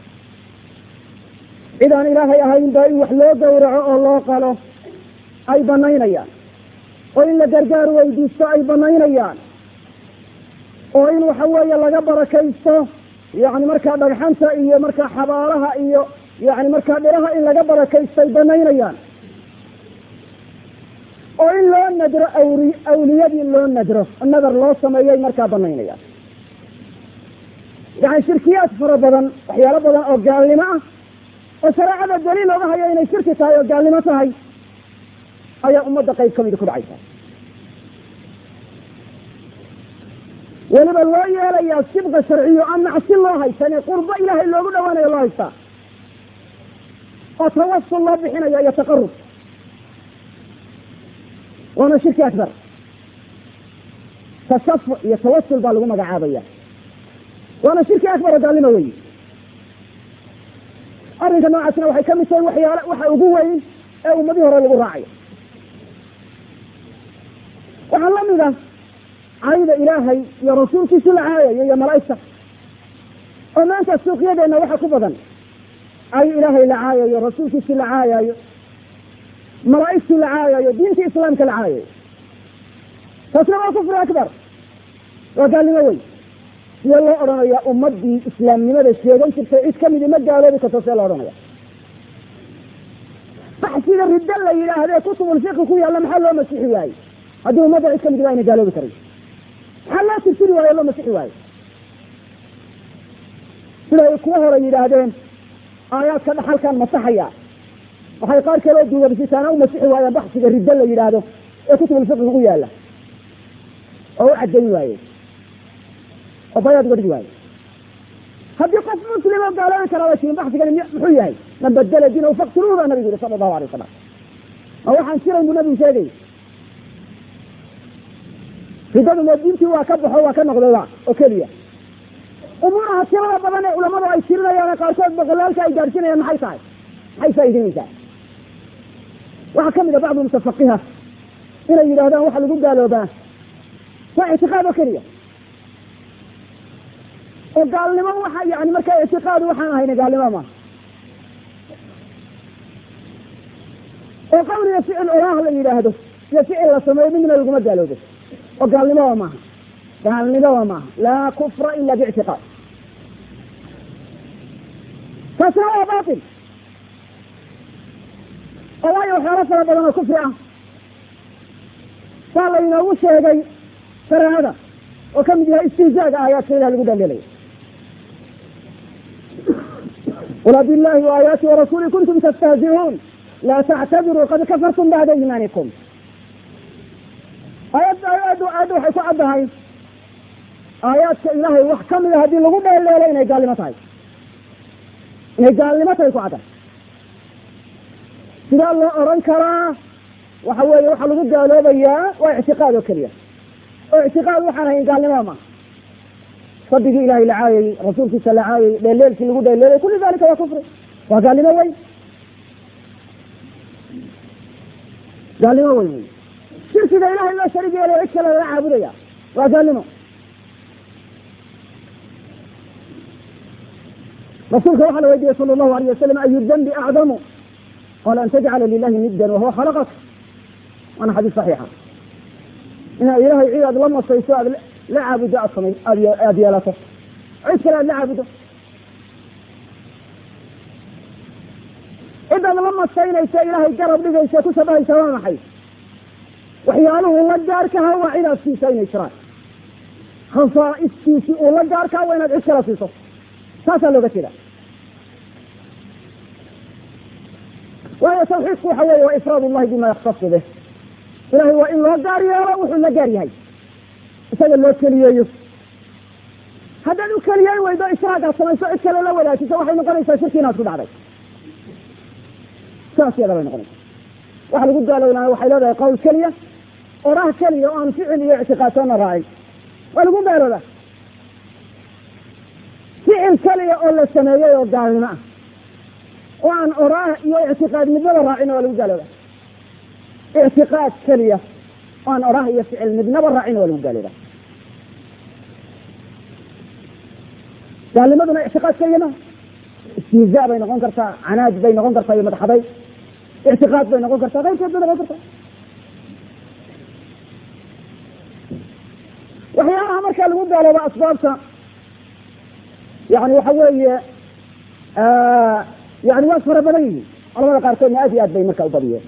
Speaker 3: cidaan ilaahay ahayn baa in wax loo gowraco oo loo qalo ay banaynayaan oo in la gargaar weydiisto ay banaynayaan oo in waxa weeye laga barakaysto yani markaa dhagxanta iyo markaa xabaalaha iyo yani markaa dhiraha in laga barakaysto ay banaynayaan oo in loo nadro awliyadii loo nadro nadar loo sameeyay markaa banaynayaan yani shirkiyaad fara badan waxyaalo badan oo gaalnimo ah oo shareecada daliil oga hayo inay shirki tahay oo gaalnimo tahay ayaa ummadda qayb kamida ku dhacaysa weliba loo yeelayaa sibqa sharciyo aan macsi loo haysan ee qurbo ilaahay loogu dhawaanayo loo haystaa oo tawasul loo bixinayo iyo taqarub waana shirki akbar tasafuc iyo tawasul baa lagu magacaabaya waana shirki akbar oo gaalnimo weyi arrinka noocaasna waxay kamid tahay waxyaala waxa ugu weyn ee ummadii hore lagu raacayo waxaa lamid ah cayda ilaahay iyo rasuulkiisi la caayayo iyo malaa'igta oo maanta suuqyadeena waxa ku badan cay ilaahay la caayayo rasuulkiisi la caayayo malaa'igtii la caayayo diinta islaamka la caayayo taasna waa kufri akbar waa gaalnimo wey sidee loo odhanayaa ummadii islaamnimada sheegan jirtay cid kamidi ma gaaloobi karto see loo odhanaya baxsida riddo la yidhaahdee kutubul fiqi ku yaalla maxaa loo masixi waayey haddii ummadda cid kamidi waa ayna gaaloobi karin maxaa loo tirtiri waayo loo masixi waayo siday kuwa hore yidhaahdeen آيات كان حال كان مسحيا وحي قال كلا دوغا بسيطان أو مسيحي وهذا بحث الردالة يلاهدو كتب الفقه الغوية له أو عدين وايه وبيض قد هذا قف مسلم وقال لك رواشين بحث كان محيي من بدل دينه فاقتلوه النبي صلى الله عليه وسلم أو حنشير النبي شيء في ضد الدين هو كبح هو كان غلوا وكليه أمورها كلا بدنا علماء يشيرنا يا قارصات بغلالك يدرسنا يا محيصاي حيث يدينك وحكم إذا بعض المتفقهة إلى يرادا وحل قد قالوا به واعتقاد وكليه وقال لي ما هو يعني ما كان اعتقاد وحنا هنا قال لي ما وقول يفعل أراه اللي يراهده يفعل السماء من القمد قالوا به وقال لي ما قال لي ما لا كفر إلا باعتقاد فسوى باطل الله يحرص ربنا كفر قال لنا وش هذا ترى هذا وكم جاء استهزاء آيات كلها اللي قدام لي ولا بالله وآياته ورسوله كنتم تستهزئون لا تعتذروا قد كفرتم بعد إيمانكم آيات حيث هاي آيات إلهي وحكم لها هذه اللي قدام لي إنه قال لي متى قال لي متى يكون عدم سيدا الله أرنكرا وحوالي وحلو قد قالوا بيا واعتقاده كليه اعتقاد وحنا قال لي ماما صدق إلهي العاي رسول في العاي بالليل في الغداء الليل كل ذلك هو كفر وقال لي ما وين قال لي ما وين شرك إذا إلهي لا شريك له عشك لا عابدية وقال لي ما رسولك وحنا ويدي صلى الله عليه وسلم أي الذنب أعظم قال أن تجعل لله ندا وهو خلقك وأنا حديث صحيحة إن إلهي عياد لما سيساعد لا عابد أصلا أديالته عيش كلام لا عابده إذا لما سينا يسا إلهي جرب لغا يسا كسبه يسوام حي وحياله الله جاركها وعينا في سينا إسرائيل خصائص كيسي الله جاركها وإن العيش كلا في صف ساسا لغا كده وهي توحيد وحوالي وإفراد الله بما يختص به إلهي وإن الله جاري يرى وحنا جاري هاي إسأل الله كليه هذا الكليه وإذا إشراق السماء سعيد كلا لا ولا شيء سواحي نقول إيسا شركي ناس قد عليك ساسي هذا نقول وحنا قد قالوا لنا وحي لذا يقول كليه وراه كليه وأن فعل اعتقادنا راعي وحنا قد قالوا له فعل كليه أولا السماوية وقال لنا وأن أراه اعتقاد من ذا راعينا ولا قالوا له اعتقاد كليه وأن أراه يفعل من ذا راعينا ولا قالوا له قال لماذا اعتقاد كلمة استهزاء بين غنكرتا عناد بين غنكرتا يوم مدحضي اعتقاد بين غنكرتا غير كذا غنكرتا وحياها مركا المدة على أسبابها يعني وحوي يعني واسفر بنيه الله ما قاركون أديات بين مركا وضبيه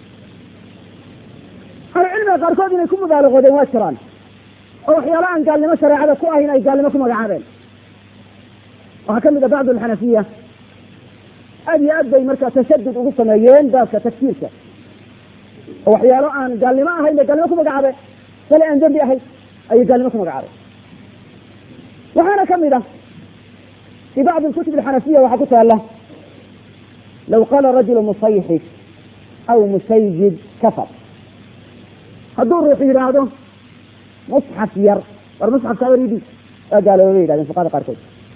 Speaker 3: العلم قاركون إنه يكون مبالغ ذي واشران أو حيالان قال لما شرع هذا كواهنا قال لما كم وقعابين وهكذا بعض الحنفية أدي مركز تشدد وقصة مليين ذاك تكفيرك وحياله أن قال لي ما هاي قال لكم مقعبة فلا أن جنبي أهي أي قال لكم مقعبة وحنا كمدة في بعض الكتب الحنفية وحكتها الله لو قال رجل مصيحف أو مسيجد كفر هدور روحي هذا مصحف ير والمصحف كاوريدي قالوا يريد هذا فقال قاركوش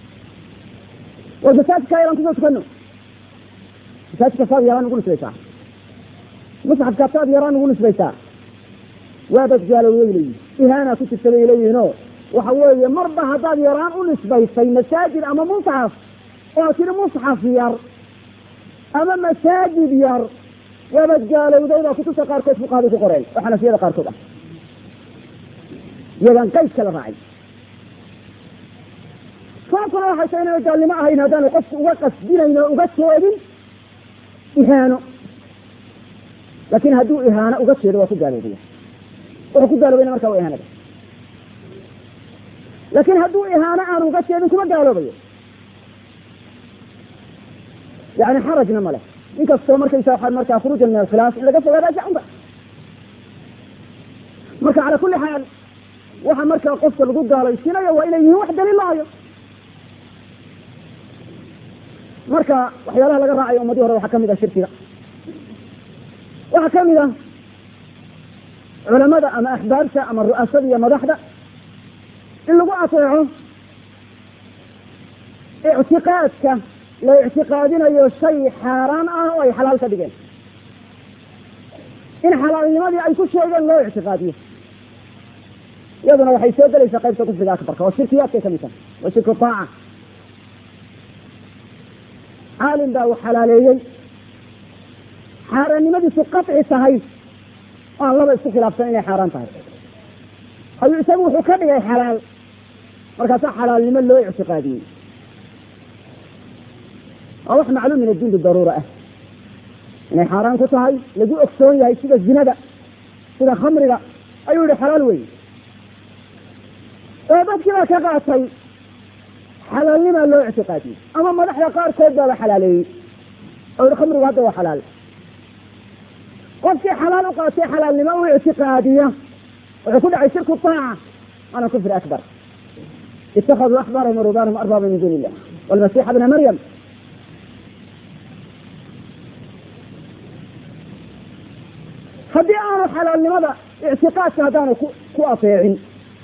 Speaker 3: وجسات كايران كذا تكنوا جسات كفار يران نقول سبيتا مصحف كتاب يران نقول سبيتا وابد قالوا ويلي إهانة كنت تسوي إليه نو وحوالي مربع هذا يران نقول سبيتا مساجد أما مصحف وأصير مصحف ير أما مساجد ير وابد قالوا ذولا كنت تقاركوش فقادة قرين وحنا في هذا قاركوش يران قيس كلا راعي فأصلا حسينا قال لي ما هين هذا وقف بينا وقف هذين إهانة لكن هدو إهانة وقف هذا وقف قالوا بيه وقف قالوا بينا مركوا إهانة لكن هدو إهانة أنا وقف هذين كما قالوا بيه يعني حرجنا مله إنك استمر كيس واحد مركا خروج من الخلاف إلا قصة هذا جنبه مركا على كل حال واحد مركا قصة الضد على السنة وإليه وحده لله مركا وحيالها لقى الرأي أمدي ورا وحكم إذا شركي وحكم إذا علماء أما أحبارك أما الرؤاسية أما ضحدة اللي قاطعه اعتقادك لا اعتقادنا يشي حرام أو حلال كدقين إن حلال لماذا أي كل شيء لا اعتقاديه يظن وحي سيد ليس قيب تقصد الأكبر والشركيات كيف مثلا والشرك الطاعة عالم دا وحلالي حرام لماذا سقطع سهي الله بيستخل أفسانين حرام تهي أو يسموه كبه حلال مركز حلال لمن له اعتقادي أو معلوم من الدين بالضرورة إن حرام كتهي لجو أكسوني هاي سيدة الزنا سيدة خمر دا أيوه ده حلال وي وبعد كذا كقاطي حلال لمن له اعتقادي أما ما نحن قار كود ده حلالي أو الخمر وهذا هو حلال وفي حلال وقاسي حلال لمن له اعتقادية ويقول على شرك الطاعة أنا كفر أكبر اتخذوا أحبارهم ورهبانهم أربابا من دون الله والمسيح ابن مريم هدي أنا حلال لماذا اعتقاد شهدان كأطيع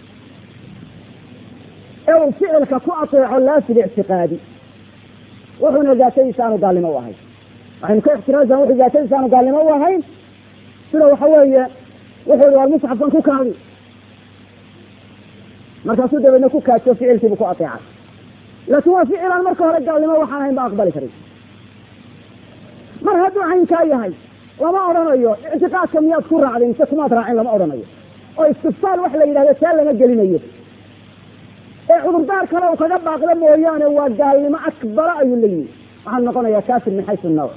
Speaker 3: أو فعلك كأطيع لا في الاعتقادي وحنا ذاتي إنسان قال لما وهي وحين كيف احتراجها وحي ذاتي إنسان قال لما وهي سنة وحوية وحي المصحف كان كوكاوي مركز سودة بأنه كوكاوي فعلتي بكو أطيعات لكن هو فعلا المركز قال لما وحاها ما أقبل كريم مرهدوا عين كايهاي لما أرانيو اعتقاد كميات كرة على انتكمات راعين لما أرانيو واستفصال وحلة إذا هذا سهل لما قلينيه عذر دار كلا وكذب أغلب ويانا وقال لما أكبر أي اللي وحن نقول يا كافر من حيث النوع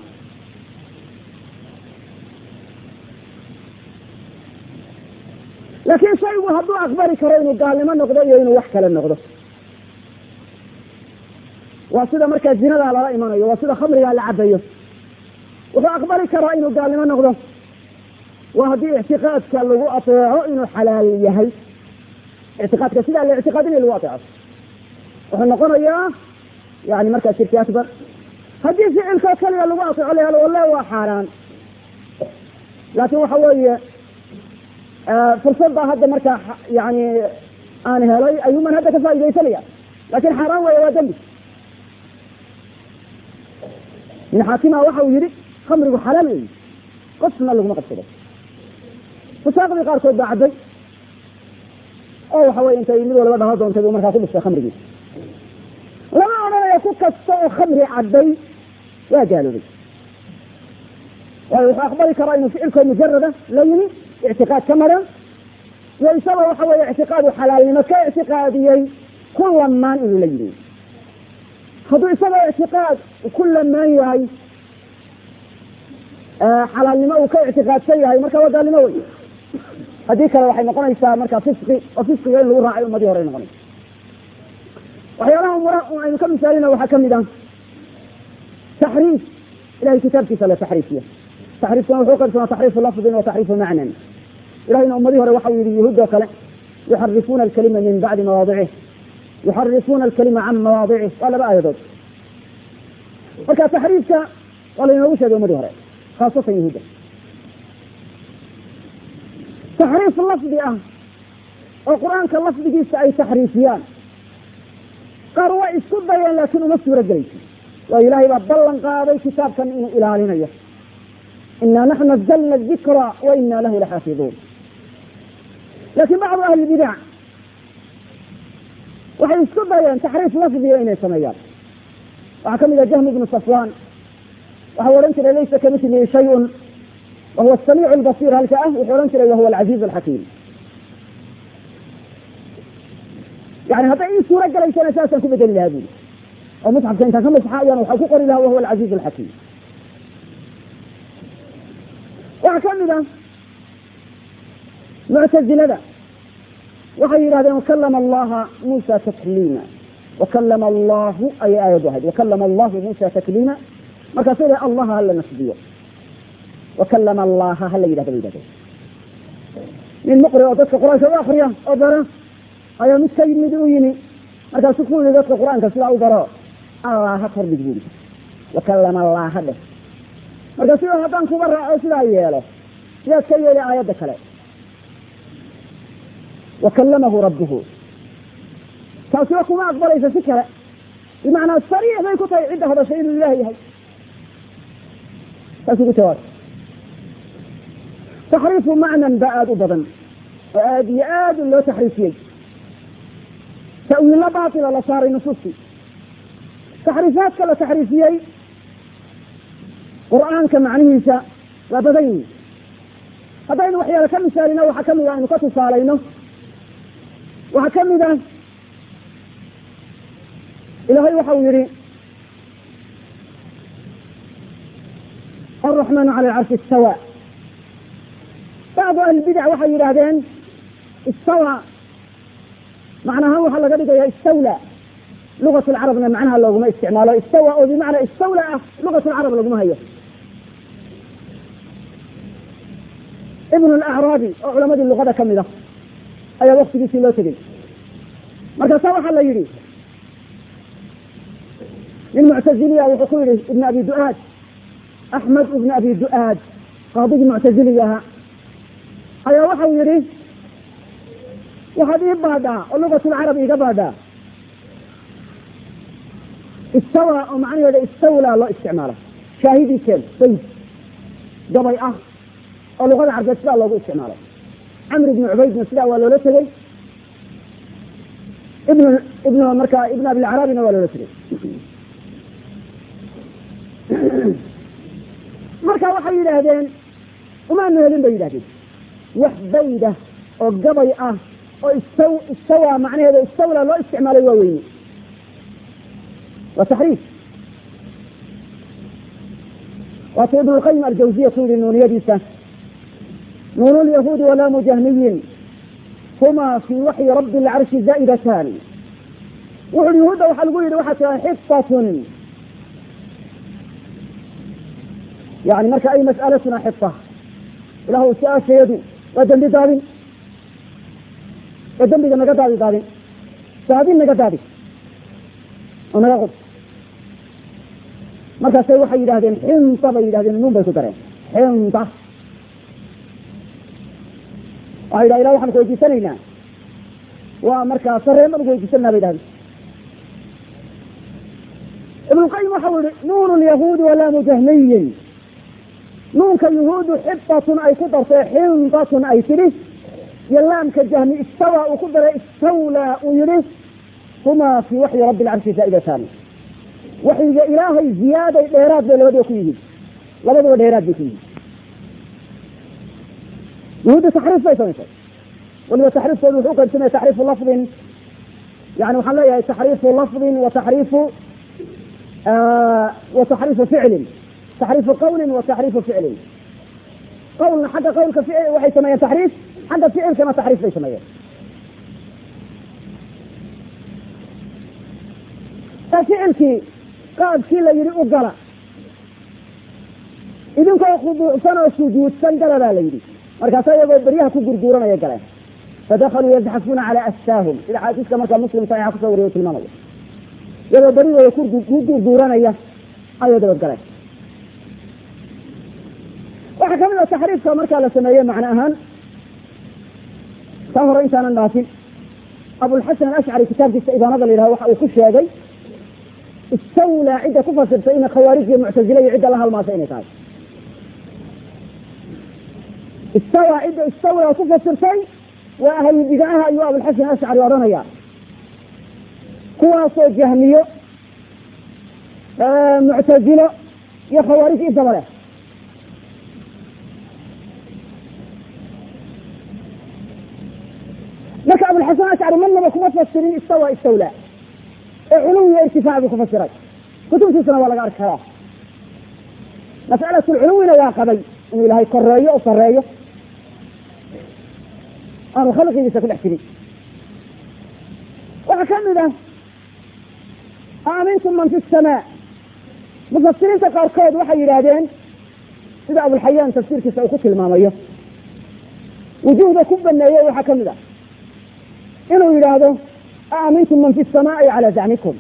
Speaker 3: لكن شيء وهدو أخبار كرين وقال لما نقضي ينو وحكا للنقضه وصيدا مركز زنا على رأي منه وصيدا خمري على عبيه وأخبار كرين وقال لما نقضه وهدي اعتقاد كان له أطيعه إنه حلال يهي اعتقاد كثير الاعتقادين الواقع وحن نقول إياه يعني مركز شركة أكبر هدي فعل كالكلمة الواقع عليها والله هو حرام لكن هو حوالي فرصة هذا مركز يعني أنا هلاي أيوما هذا كفاية يسليه لكن حرام ويا جنبي من حاكمها وحو يريد خمر وحلال قصنا له ما قصده فساق لي قاركود بعدي أو حوالي أنت يميل ولا بعد هذا أنت بمركز كل شيء خمر جديد لما أنا يكون كسر خمر عدي يا قالوا لي وأخبرك رأي فعلكم مجردة ليني اعتقاد كمرة ويسوى وحوالي اعتقاد حلال لمكان اعتقادي كل ما إلى ليني هذا يسوى اعتقاد وكل ما يهي حلال لما وكان اعتقاد شيء هاي مركز وقال لما وي هذيك الواحد نقول يسوى مركز فسقي وفسقي غير له راعي وما ديورين نقول وحيالهم وراء كم مثالنا وحكم ده تحريف إلى الكتاب كيف لا تحريفية تحريف وحقر تحريف لفظ وتحريف معنى إلى أن أمضيه وحوي اليهود وكلا يحرفون الكلمة من بعد مواضعه يحرفون الكلمة عن مواضعه قال بقى يضد وكا تحريفك ولا ينوش هذا أمضيه خاصة يهودا تحريف اللفظ القرآن كاللفظ جيس أي تحريفيان قالوا اسكت بيان لكن نفسه رجليك وإلهي بضلن قاضي كتاب كان إنه إلهنا إنا نحن نزلنا الذكر وإنا له لحافظون لكن بعض أهل البدع وحي اسكت بيان تحريف لفظي وإنه سميات وحكم إلى جهم بن صفوان وهو لنتر ليس كمثله شيء وهو السميع البصير هل كأه وحولنتر وهو العزيز الحكيم يعني هذا أي سورة ليس أساسا في بدل هذه ومصحف كان تخمس حاجة وحقوق له وهو العزيز الحكيم وأكمل معتزل ذا وغير هذا وكلم الله موسى تكليما وكلم الله أي آية هذه وكلم الله موسى تكليما marka sida Allah hal nasbiyo وكلم الله هل يدهد بيده من مقرئ ودك القرآن سواء أخريا أو برا أيا مسكين مدويني marka sukuun dadka quraanka sida uu baro Allah ha kordhiyo وكلم الله hada marka sida hadan ku baro sida yeelo sida ka yeelo aayada kale وكلمه ربه taasoo kuma aqbalaysa si kale بمعنى صريح bay ku tahay cid hada shay ilaahi yahay taasoo tawaad تحريف معنى بعد بدن وآد لو تحريفي تأويل باطل على صار نصوصي تحريفات كلا تحريفيي قرآن كمعنيه وبدين هذين وحيا كم مثالنا وحكم إذا أن قطف علينا وحكم إذا إلهي وحويري الرحمن على العرش استوى بعض أهل البدع وحي يراهدين استوى معناها هو حلقة بدأ استولى لغة العرب معناها لغة استعمالها استوى أو بمعنى استولى لغة العرب لغة هي ابن الأعرابي علماء اللغة كم ذا أي وقت بيسي لا تجي مركز سوى حل يريد للمعتزلية وحقوله ابن أبي دؤاد أحمد ابن أبي دؤاد قاضي المعتزلية أي وحي يريد وهذه بعدها اللغة العربية بعدها استوى ومعنى هذا استولى الله استعماله شاهدي كل طيب قبل اللغة العربية لا الله استعماله عمرو بن عبيد بن سلاء ولا لتري ابن مركا ابن ابي العربي ولا لتري مركا وحي يراهدين وما انه هذين بيداهدين وحبيده وقبل استوى معنى هذا استولى لا استعمال الواوين وتحريف وابن القيم الجوزية تقول النونية ديسة نون اليهود ولا مجهمي هما في وحي رب العرش زائدتان واليهود وحلقوا وحتى حصة يعني مركا أي مسألة حصة له ساس يدو ودن بدارين ودن بدن نقدادي دارين سابين نقدادي ونقض مركا سي وحي يدهدين حنطة بيدهدين نون بيسو ترين حنطة وإذا إله وحن كويتي سنينا ومركا صرين وكويتي سننا بيدهدين ابن القيم وحول نون اليهود ولا مجهمي نون كاليهود حبطة أي قدر حنطة أي تريس يلام كالجهمي استوى وقدر استولى ويريس هما في وحي رب العرش زائدتان وحي إلهي زيادة إيراد لبدو يكيه لبدو إيراد يكيه يهود تحريف ليس مثل ولو تحريف الوحوق يسمى تحريف لفظ يعني وحليها تحريف لفظ وتحريف فعل تحريف قول وتحريف فعل قول حتى قول كفعل وحي سميه تحريف حتى فعل كما تحريف ليس سميه ففعلك قال كلا يريد قرأ إذن كو سنة سجود سنجل لا يريد مركزا يقول بريها كقردورنا يقرأ فدخلوا يزحفون على أساهم إذا حديث كما كان مسلم صحيح كسوريه المنوي يقول بريها يقول قردورنا أيضا يقرأ وحكمنا تحريف كمركا لسمية معناها ظهر إنسانا ناسل أبو الحسن الأشعري كتاب إذا نظر إلى وحا يخش هذي استولى عدة كفصل فإن خوارج المعتزلية عدة لها الماسين تعالى استولى كفصل فإن وأهل بداها أيها أبو الحسن الأشعري ورنيا قواص جهمية معتزلة يا خوارج إذا ولا لك أبو الحسن الأشعري من نبكم مفسرين استولى علو ارتفاع بكفسرات كتب سنة ولا قارك خلاص مسألة العلو لا قبل إن لهي كرية وصرية أنا خلقي بسكل احتري وحكم ذا آمنتم من في السماء mufasiriinta qaarkood waxay yidhaahdeen sida abulxayaan tafsiirkiisa uu ku tilmaamayo wujuuhda ku baneeyey waxaa kamid ah inuu yidhaahdo aamintum man fi samaa'i calaa zacmikum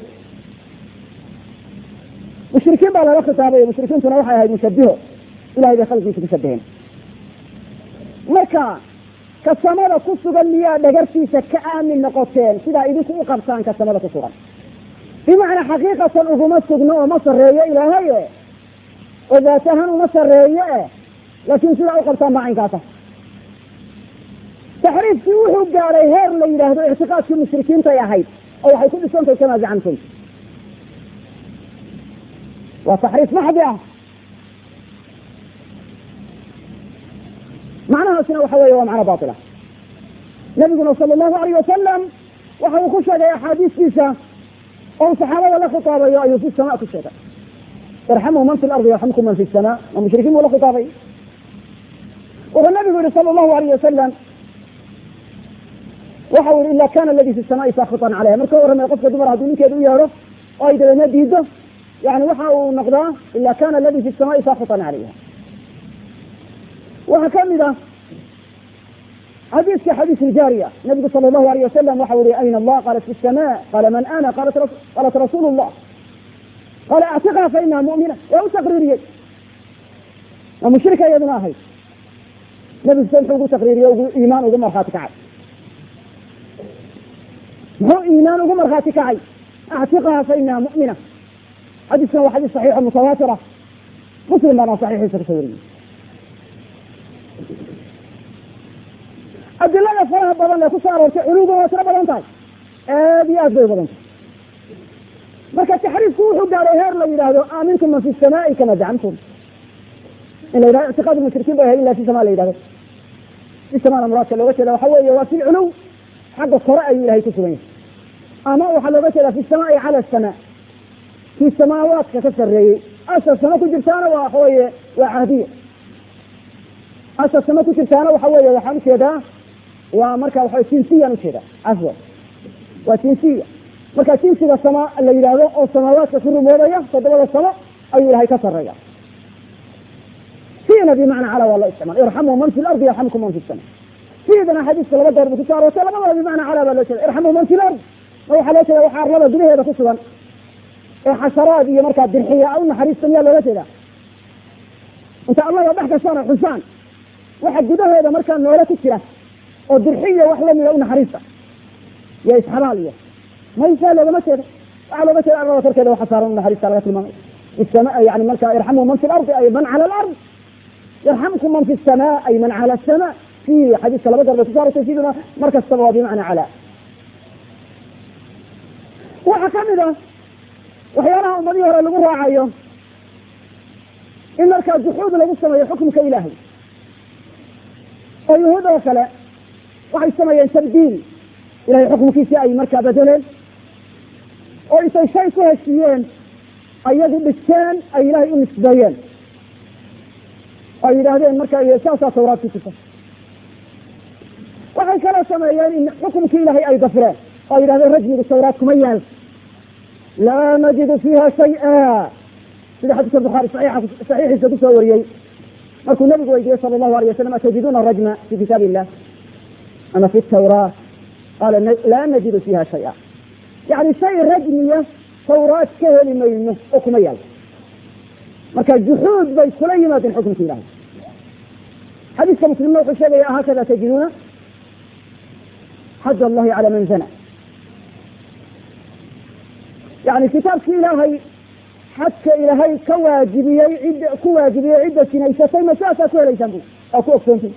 Speaker 3: mushrikiin baa lala khitaabay mushrikiintuna waxay ahayd mushabiho ilahay bay khalqiisa ku shabaheen marka ka samada ku sugan miyaa dhagartiisa ka aamin noqoteen sidaa idinku u qabtaan ka samada ku sugan bimacnaa xaqiiqatan uguma sugno oo ma sarreeyo ilaahay oo daat ahaan uma sarreeyo laakiin sidaa u qabtaan baa caynkaasa taxriifkii wuxuu gaaray heer la yidhaahdo ictiqaadkii mushrikiintay ahayd oo waxay ku dhisantahay kamaa zacamtum waa taxriif maxdi ah macnahaasina waxa weeye waa macno baatila nabiguna sala allahu alayh wasalam waxa uu ku sheegay axaadiistiisa oo saxaabada la khitaabayo ayuu fi sama ku sheegay irxamuu man fi lardi yarxamkum man fi sama ma mushrikiin buu la khitaabay wuxuu nabigu yihi sala allahu alayh wasalam waxa u yihi ila kana aladi fi samaa'i saakitan caleyha marka warramay qofka dumar hadduu ninkeeda u yeedho oo ay dabeedna diido yani waxa uu noqdaa ila kana aladi fi samaa'i saakitan caleyha waxaa kamid ah xadiiska xadiis iljaariya nabigu sala allahu alayh wasalam waxa u yihi ayna allah qalat fi sama qala man ana qalat rasuulu llah qala actiqha fa inaha mu'mina waa u taqriiriyey waa mushrika iyaduna ahayd nabigu se muxuu ugu taqriiriye iimaan ugu markhaati kacay muxuu iimaan ugu markhaati kacay actiqha fa inaha mu'mina xadiiskan waa xadiis saxiixa mutawaatira muslim baana saxiixiisa kusoo wariyey adilada faraha badan ee kusoo aroortay culuudu waa tiro badan tahay aad iyo aad bay badan tahay marka taxriifku wuxuu gaaray heer la yidhaahdo aamintum man fi samaa'i kama zacamtum in la yidhahdo ictiqaad mushrikiin bay ahayd ila fi sama la yidhahdo fi samana muraadka looga jeeda waxa weeye waa fi lculuw xagga kore ayuu ilahay ku sugan yahay ama waxaa looga jeeda fi samaa'i cala asamaa fi samaawaadka ka sarreeyey asar sama ku jirtaana waa waxa weeye waa cahdiya asar sama ku jirtaana waxa weeye waxaan ujeedaa waa marka waxa jinsiyaan ujeedaa afwan waa jinsiya marka jinsiga sama la yidhaahdo oo samaawaadka ku rumoodaya toddobada samo ayuu ilahay ka sarreeya fiina bimacna cala waa loo isticmaal irxamuu man fi lardi yarxamkum man fi sama fiidana xadiiska laba door bu kusoo aroortay labadaba bimacna cala baa loo jeeda irxamuu man fi lard ma waxaa loo jeeda waxa arlada gudaheeda ku sugan ee xasharaad iyo markaa dirxiya u naxariista miyaa looga jeeda inta allaga dhex gashaan oo xusaan waxa gudaheeda markaa noole ku jira oo dirxiya wax lamida u naxariista iyo isxabaal iyo maysaa loogama jeeda waxaa looga jeeda arlada korkeeda waxa saaran u naxariista laga tilmaamay isama yani markaa irxamuu man fi lardi ay man cala alard yarxamkum man fi samaa ay man cala asamaa fi xadiiska laba dar bay kuso arortay siduna mar kastaba waa bimacna cala waxaa kamid ah waxyaalaha ummadihii hore lagu raacayo in markaa juxuud lagu sameeyo xukumka ilaahay oo yuhuud oo kale waxay sameeyeen tabdiil ilahay xukumkiisii ay markaa bedeleen oo intay shay ku heshiiyeen ayagu dhigteen ay ilaahay u nisbeeyeen oo ay yidhaahdeen markaa saasaa tawraad ku jirta waxay kala sameeyeen in xukumkii ilaahay ay dafreen oo ay yidhahdeen rajmigu tawraad kuma yaal laa najidu fiiha shay-a sida xadiiska bukhaari saxiixiisa kusoo wariyey markuu nabigu weydiiyey sala allahu alayh wasalam atajiduuna rajma fi kitaabi illah ama fi tawraat qaala laa najidu fiiha shay-a yani shay rajmiya tawraad ka heli mayno oo kuma yaal marka juxuud bay kula yimaadeen xukumka ilahay xadiiska muslimna wuxuu sheegaya hakada tajiduuna xadd allahi cala man zana yani kitaabkii ilaahay xadka ilaahay ka waajibiyey ku waajibiyey cidda sinaysatay ma saasaa ku helaysaan bu oo ku ogsoontin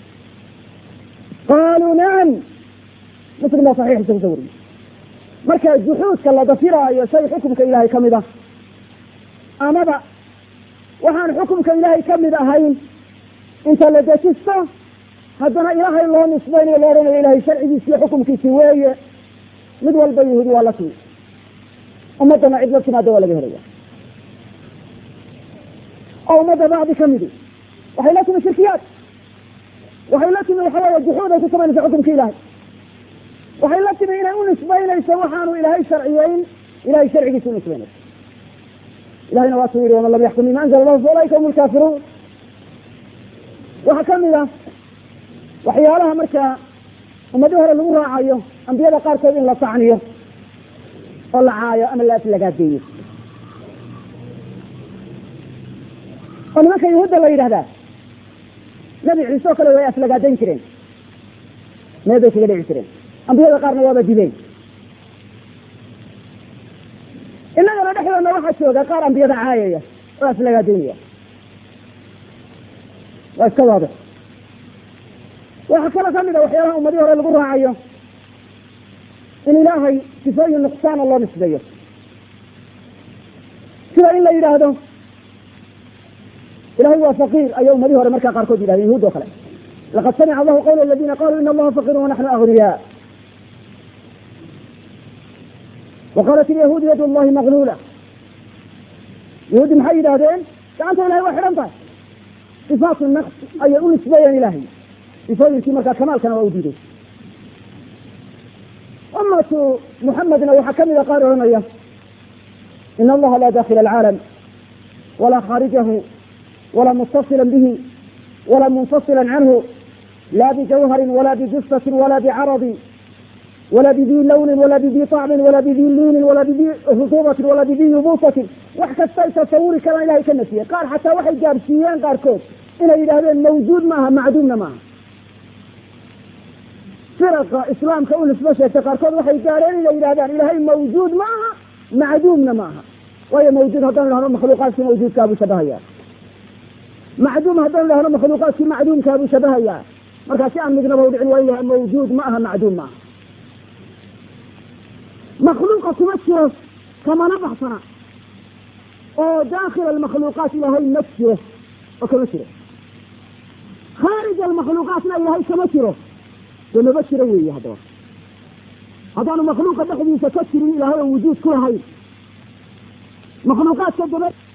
Speaker 3: qaaluu nacam muslim baa saxiixiisa kusoo wariyey marka juxuudka la dafiraayo shay xukumka ilaahay kamid ah amaba waxaan xukumka ilaahay kamid ahayn inta la dejisto haddana ilaahay loo nisbaynayo loo odhanayo ilahay sharcigiisi iyo xukumkiisi weeye mid walba yahuudi waa la timi ummadana cid la timaado waa laga helaya oo ummadda bacdi kamidi waxay la timi shirkiyaad waxay la timi waxa weeye juxuud ay ku samaynaysa xukumka ilaahay waxay la timi inay u nisbaynayso waxaanu ilaahay sharciyeyn ilahay sharcigiisa u nisbaynayso ilahayna waa suu yidhi waman lam yaxkum bima anzala allahu faulaika hum lkaafiruun waxaa kamid ah waxyaalaha markaa ummadii hore lagu raacayo ambiyada qaarkood in la tacniyo oo la caayo ama la aflagaadeeyo oo nimanka yahuudda la yidhahdaa nabi ciise oo kale way aflagaadayn jireen mee bay kaga dhici jireen ambiyada qaarna waaba dileen inagana dhexdoodna waxaa jooga qaar ambiyada caayaya oo aflagaadaynaya waa iska waadix waxaa kaloo kamid a waxyaalaha ummadii hore lagu raacayo in ilaahay sifooyin nuqsaana loo nisbeeyo sida in la yidhaahdo ilahay waa faqiir ayaa ummadii hore markaa qaarkood yidhahdeen yahuud oo kale laqad samica allahu qawla aladina qaluu ina allaha faqiirun wanaxnu agniyaa waqaalat ilyahuudu yadu llahi maglula yahuudi maxay yidhahdeen gacanta ilahay waa xidhan tahay sifaatu naqs ayay u nisbeeyeen ilahay sifooyinkii markaa kamaalkana waa u diiday ummatu muxamedna waxaa kamid a qaar oranaya in allaha laa dakila alcaalam walaa khaarijahu walaa mutasila bihi walaa munfasila canhu la bijawharin wala bijusatin wala bicaradin wala bidi lawnin wala bidi طacmin wala bidi liinin wala bidi rutubatin wala bidi yubusatin wax kasta ay tasawuri karaan ilahay ka nafiyey qaar xataa waxay gaarsiiyeen qaarkood inay yidhahdeen mawjuud maaha macduumna maaha firaqa islaamka u nisbo sheegtay qaarkood waxay gaareen inay yidhahdaan ilahay mawjuud ma aha macduumna ma aha waayo mawjuud haddaan idhahno makhluuqaadkii mawjuudkaabuu shabahayaa macduum haddaan idhahno makhluuqaadkii macduumkaabuu shabahayaa markaa si aan midnaba udhicin waa in laha mawjuud ma aha macduum ma aha makhluuqa kuma jiro kamana baxsana oo daakil almakhluuqaat ilahay ma jiro oo kama jiro khaarij almakhluuqaatna ilahay kama jiro dee maba jiro weeye haddaba haddaanu makhluuqa dhexdiisa ka jirin ilahay oo wujuud ku lahayn makhluuqaadka daba